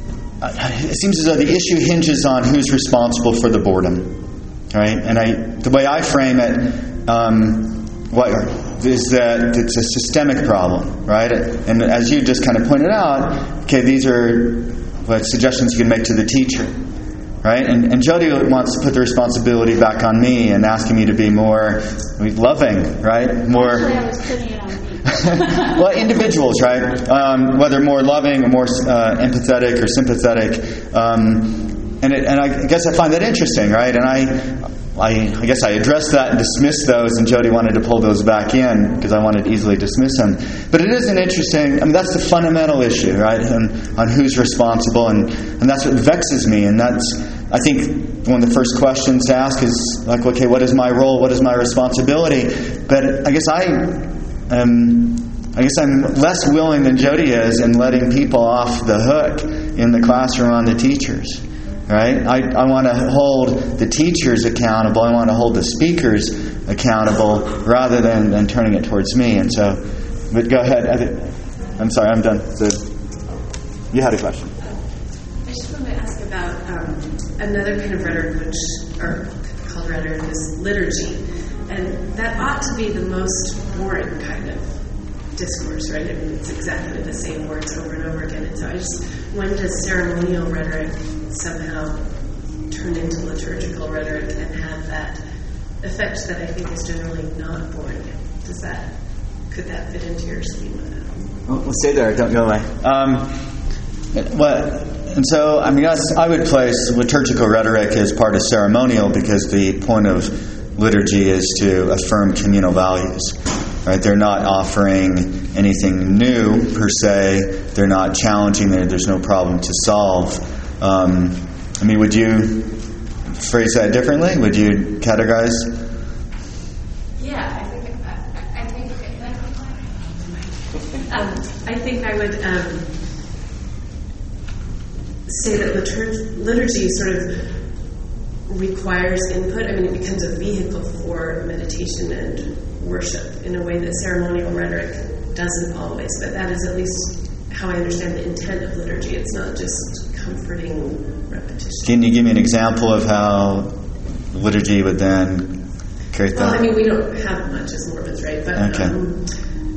it seems as though the issue hinges on who's responsible for the boredom, right? And I, the way I frame it, um, what is that it's a systemic problem, right? And as you just kind of pointed out, okay, these are what suggestions you can make to the teacher, right? And, and Jody wants to put the responsibility back on me and asking me to be more loving, right? More. Actually, I was putting it on me. Well, individuals, right? Um, whether more loving or more uh, empathetic or sympathetic, um, and it, and I guess I find that interesting, right? And I. I, I guess I addressed that and dismissed those, and Jody wanted to pull those back in because I wanted to easily dismiss them. But it is an interesting, I mean, that's the fundamental issue, right? And on who's responsible, and, and that's what vexes me. And that's, I think, one of the first questions to ask is like, okay, what is my role? What is my responsibility? But I guess I, um, I guess I'm less willing than Jody is in letting people off the hook in the classroom on the teachers. Right? I, I want to hold the teachers accountable. I want to hold the speakers accountable rather than, than turning it towards me. And so, but go ahead. I think, I'm sorry, I'm done. So, you had a question. I just want to ask about um, another kind of rhetoric, which, or called rhetoric, is liturgy. And that ought to be the most boring kind of discourse, right? I mean, it's exactly the same words over and over again. And so I just, when does ceremonial rhetoric somehow turn into liturgical rhetoric and have that effect that I think is generally not boring? Does that, could that fit into your schema? Well, we'll stay there. Don't go away. Um, well, and so, I mean, I would place liturgical rhetoric as part of ceremonial because the point of liturgy is to affirm communal values. Right? They're not offering anything new per se. They're not challenging. There's no problem to solve. Um, I mean, would you phrase that differently? Would you categorize? Yeah, I think I, I think um, I think I would um, say that liturg- liturgy sort of requires input. I mean, it becomes a vehicle for meditation and worship in a way that ceremonial rhetoric doesn't always. But that is at least how I understand the intent of liturgy. It's not just comforting repetition. Can you give me an example of how liturgy would then carry Well, that? I mean, we don't have much as Mormons, right? But Okay. um,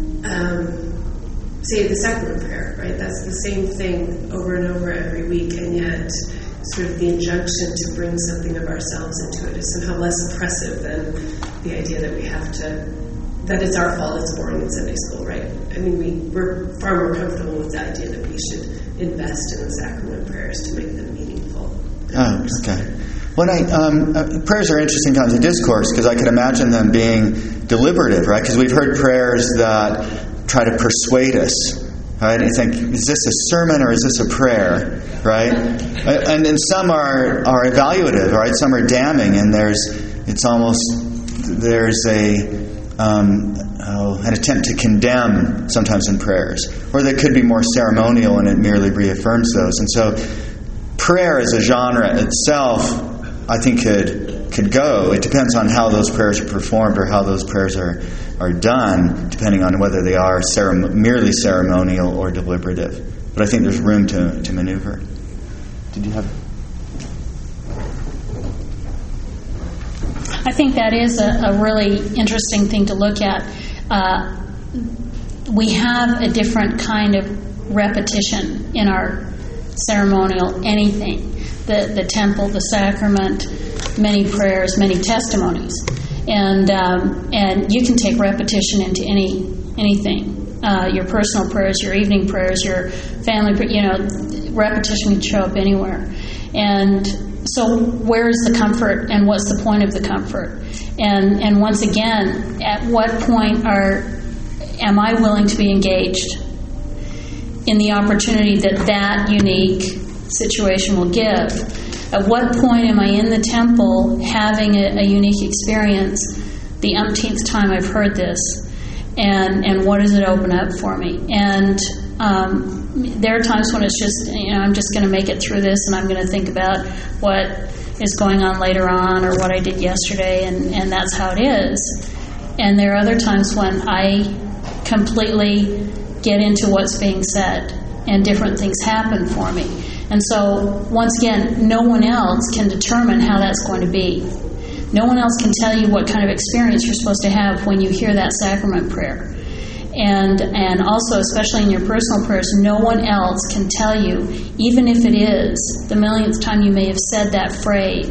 um, say the sacrament prayer, right? That's the same thing over and over every week, and yet sort of the injunction to bring something of ourselves into it is somehow less oppressive than the idea that we have to, that it's our fault it's boring in Sunday school, right? I mean, we, we're far more comfortable with the idea that we should invest in the sacrament prayers to make them meaningful. Oh, okay. When I um, uh, prayers are interesting kinds of discourse because I could imagine them being deliberative, right? Because we've heard prayers that try to persuade us, right? And you think, is this a sermon or is this a prayer, right? And then some are are evaluative, right? Some are damning, and there's it's almost there's a um, oh, an attempt to condemn sometimes in prayers, or they could be more ceremonial and it merely reaffirms those. And so, prayer as a genre itself, I think could could go. It depends on how those prayers are performed or how those prayers are, are done, depending on whether they are cerem- merely ceremonial or deliberative. But I think there's room to, to maneuver. Did you have... I think that is a, a really interesting thing to look at. Uh, we have a different kind of repetition in our ceremonial anything. The the temple, the sacrament, many prayers, many testimonies, and um, and you can take repetition into any anything. Uh, your personal prayers, your evening prayers, your family, you know, repetition can show up anywhere. And so, where is the comfort, and what's the point of the comfort? And and once again, at what point are am I willing to be engaged in the opportunity that that unique situation will give? At what point am I in the temple having a, a unique experience, the umpteenth time I've heard this, and and what does it open up for me? And um, there are times when it's just, you know, I'm just going to make it through this, and I'm going to think about what is going on later on or what I did yesterday, and, and that's how it is. And there are other times when I completely get into what's being said, and different things happen for me. And so, once again, no one else can determine how that's going to be. No one else can tell you what kind of experience you're supposed to have when you hear that sacrament prayer. And and also, especially in your personal prayers, no one else can tell you, even if it is the millionth time you may have said that phrase,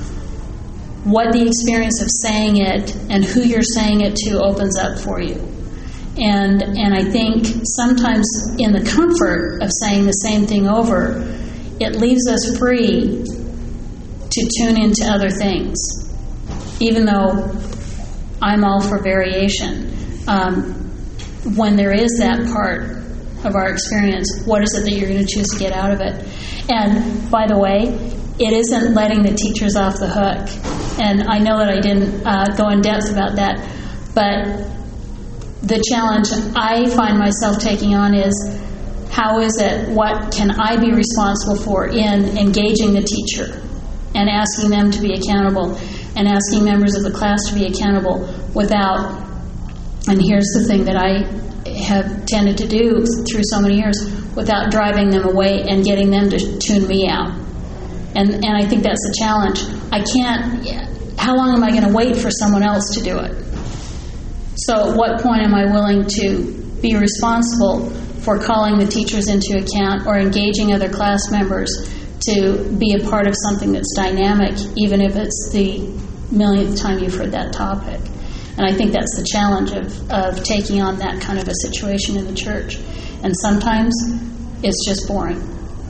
what the experience of saying it and who you're saying it to opens up for you. And and I think sometimes in the comfort of saying the same thing over, it leaves us free to tune into other things, even though I'm all for variation. Um, when there is that part of our experience, what is it that you're going to choose to get out of it? And by the way, it isn't letting the teachers off the hook. And I know that I didn't uh, go in depth about that, but the challenge I find myself taking on is, how is it, what can I be responsible for in engaging the teacher and asking them to be accountable and asking members of the class to be accountable without, and here's the thing that I have tended to do through so many years, without driving them away and getting them to tune me out. And and I think that's the challenge. I can't, how long am I going to wait for someone else to do it? So at what point am I willing to be responsible for calling the teachers into account or engaging other class members to be a part of something that's dynamic, even if it's the millionth time you've heard that topic? And I think that's the challenge of, of taking on that kind of a situation in the church. And sometimes it's just boring.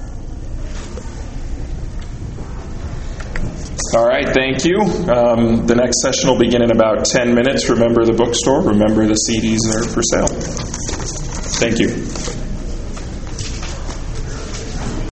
All right, thank you. Um, the next session will begin in about ten minutes. Remember the bookstore. Remember the C Ds are for sale. Thank you.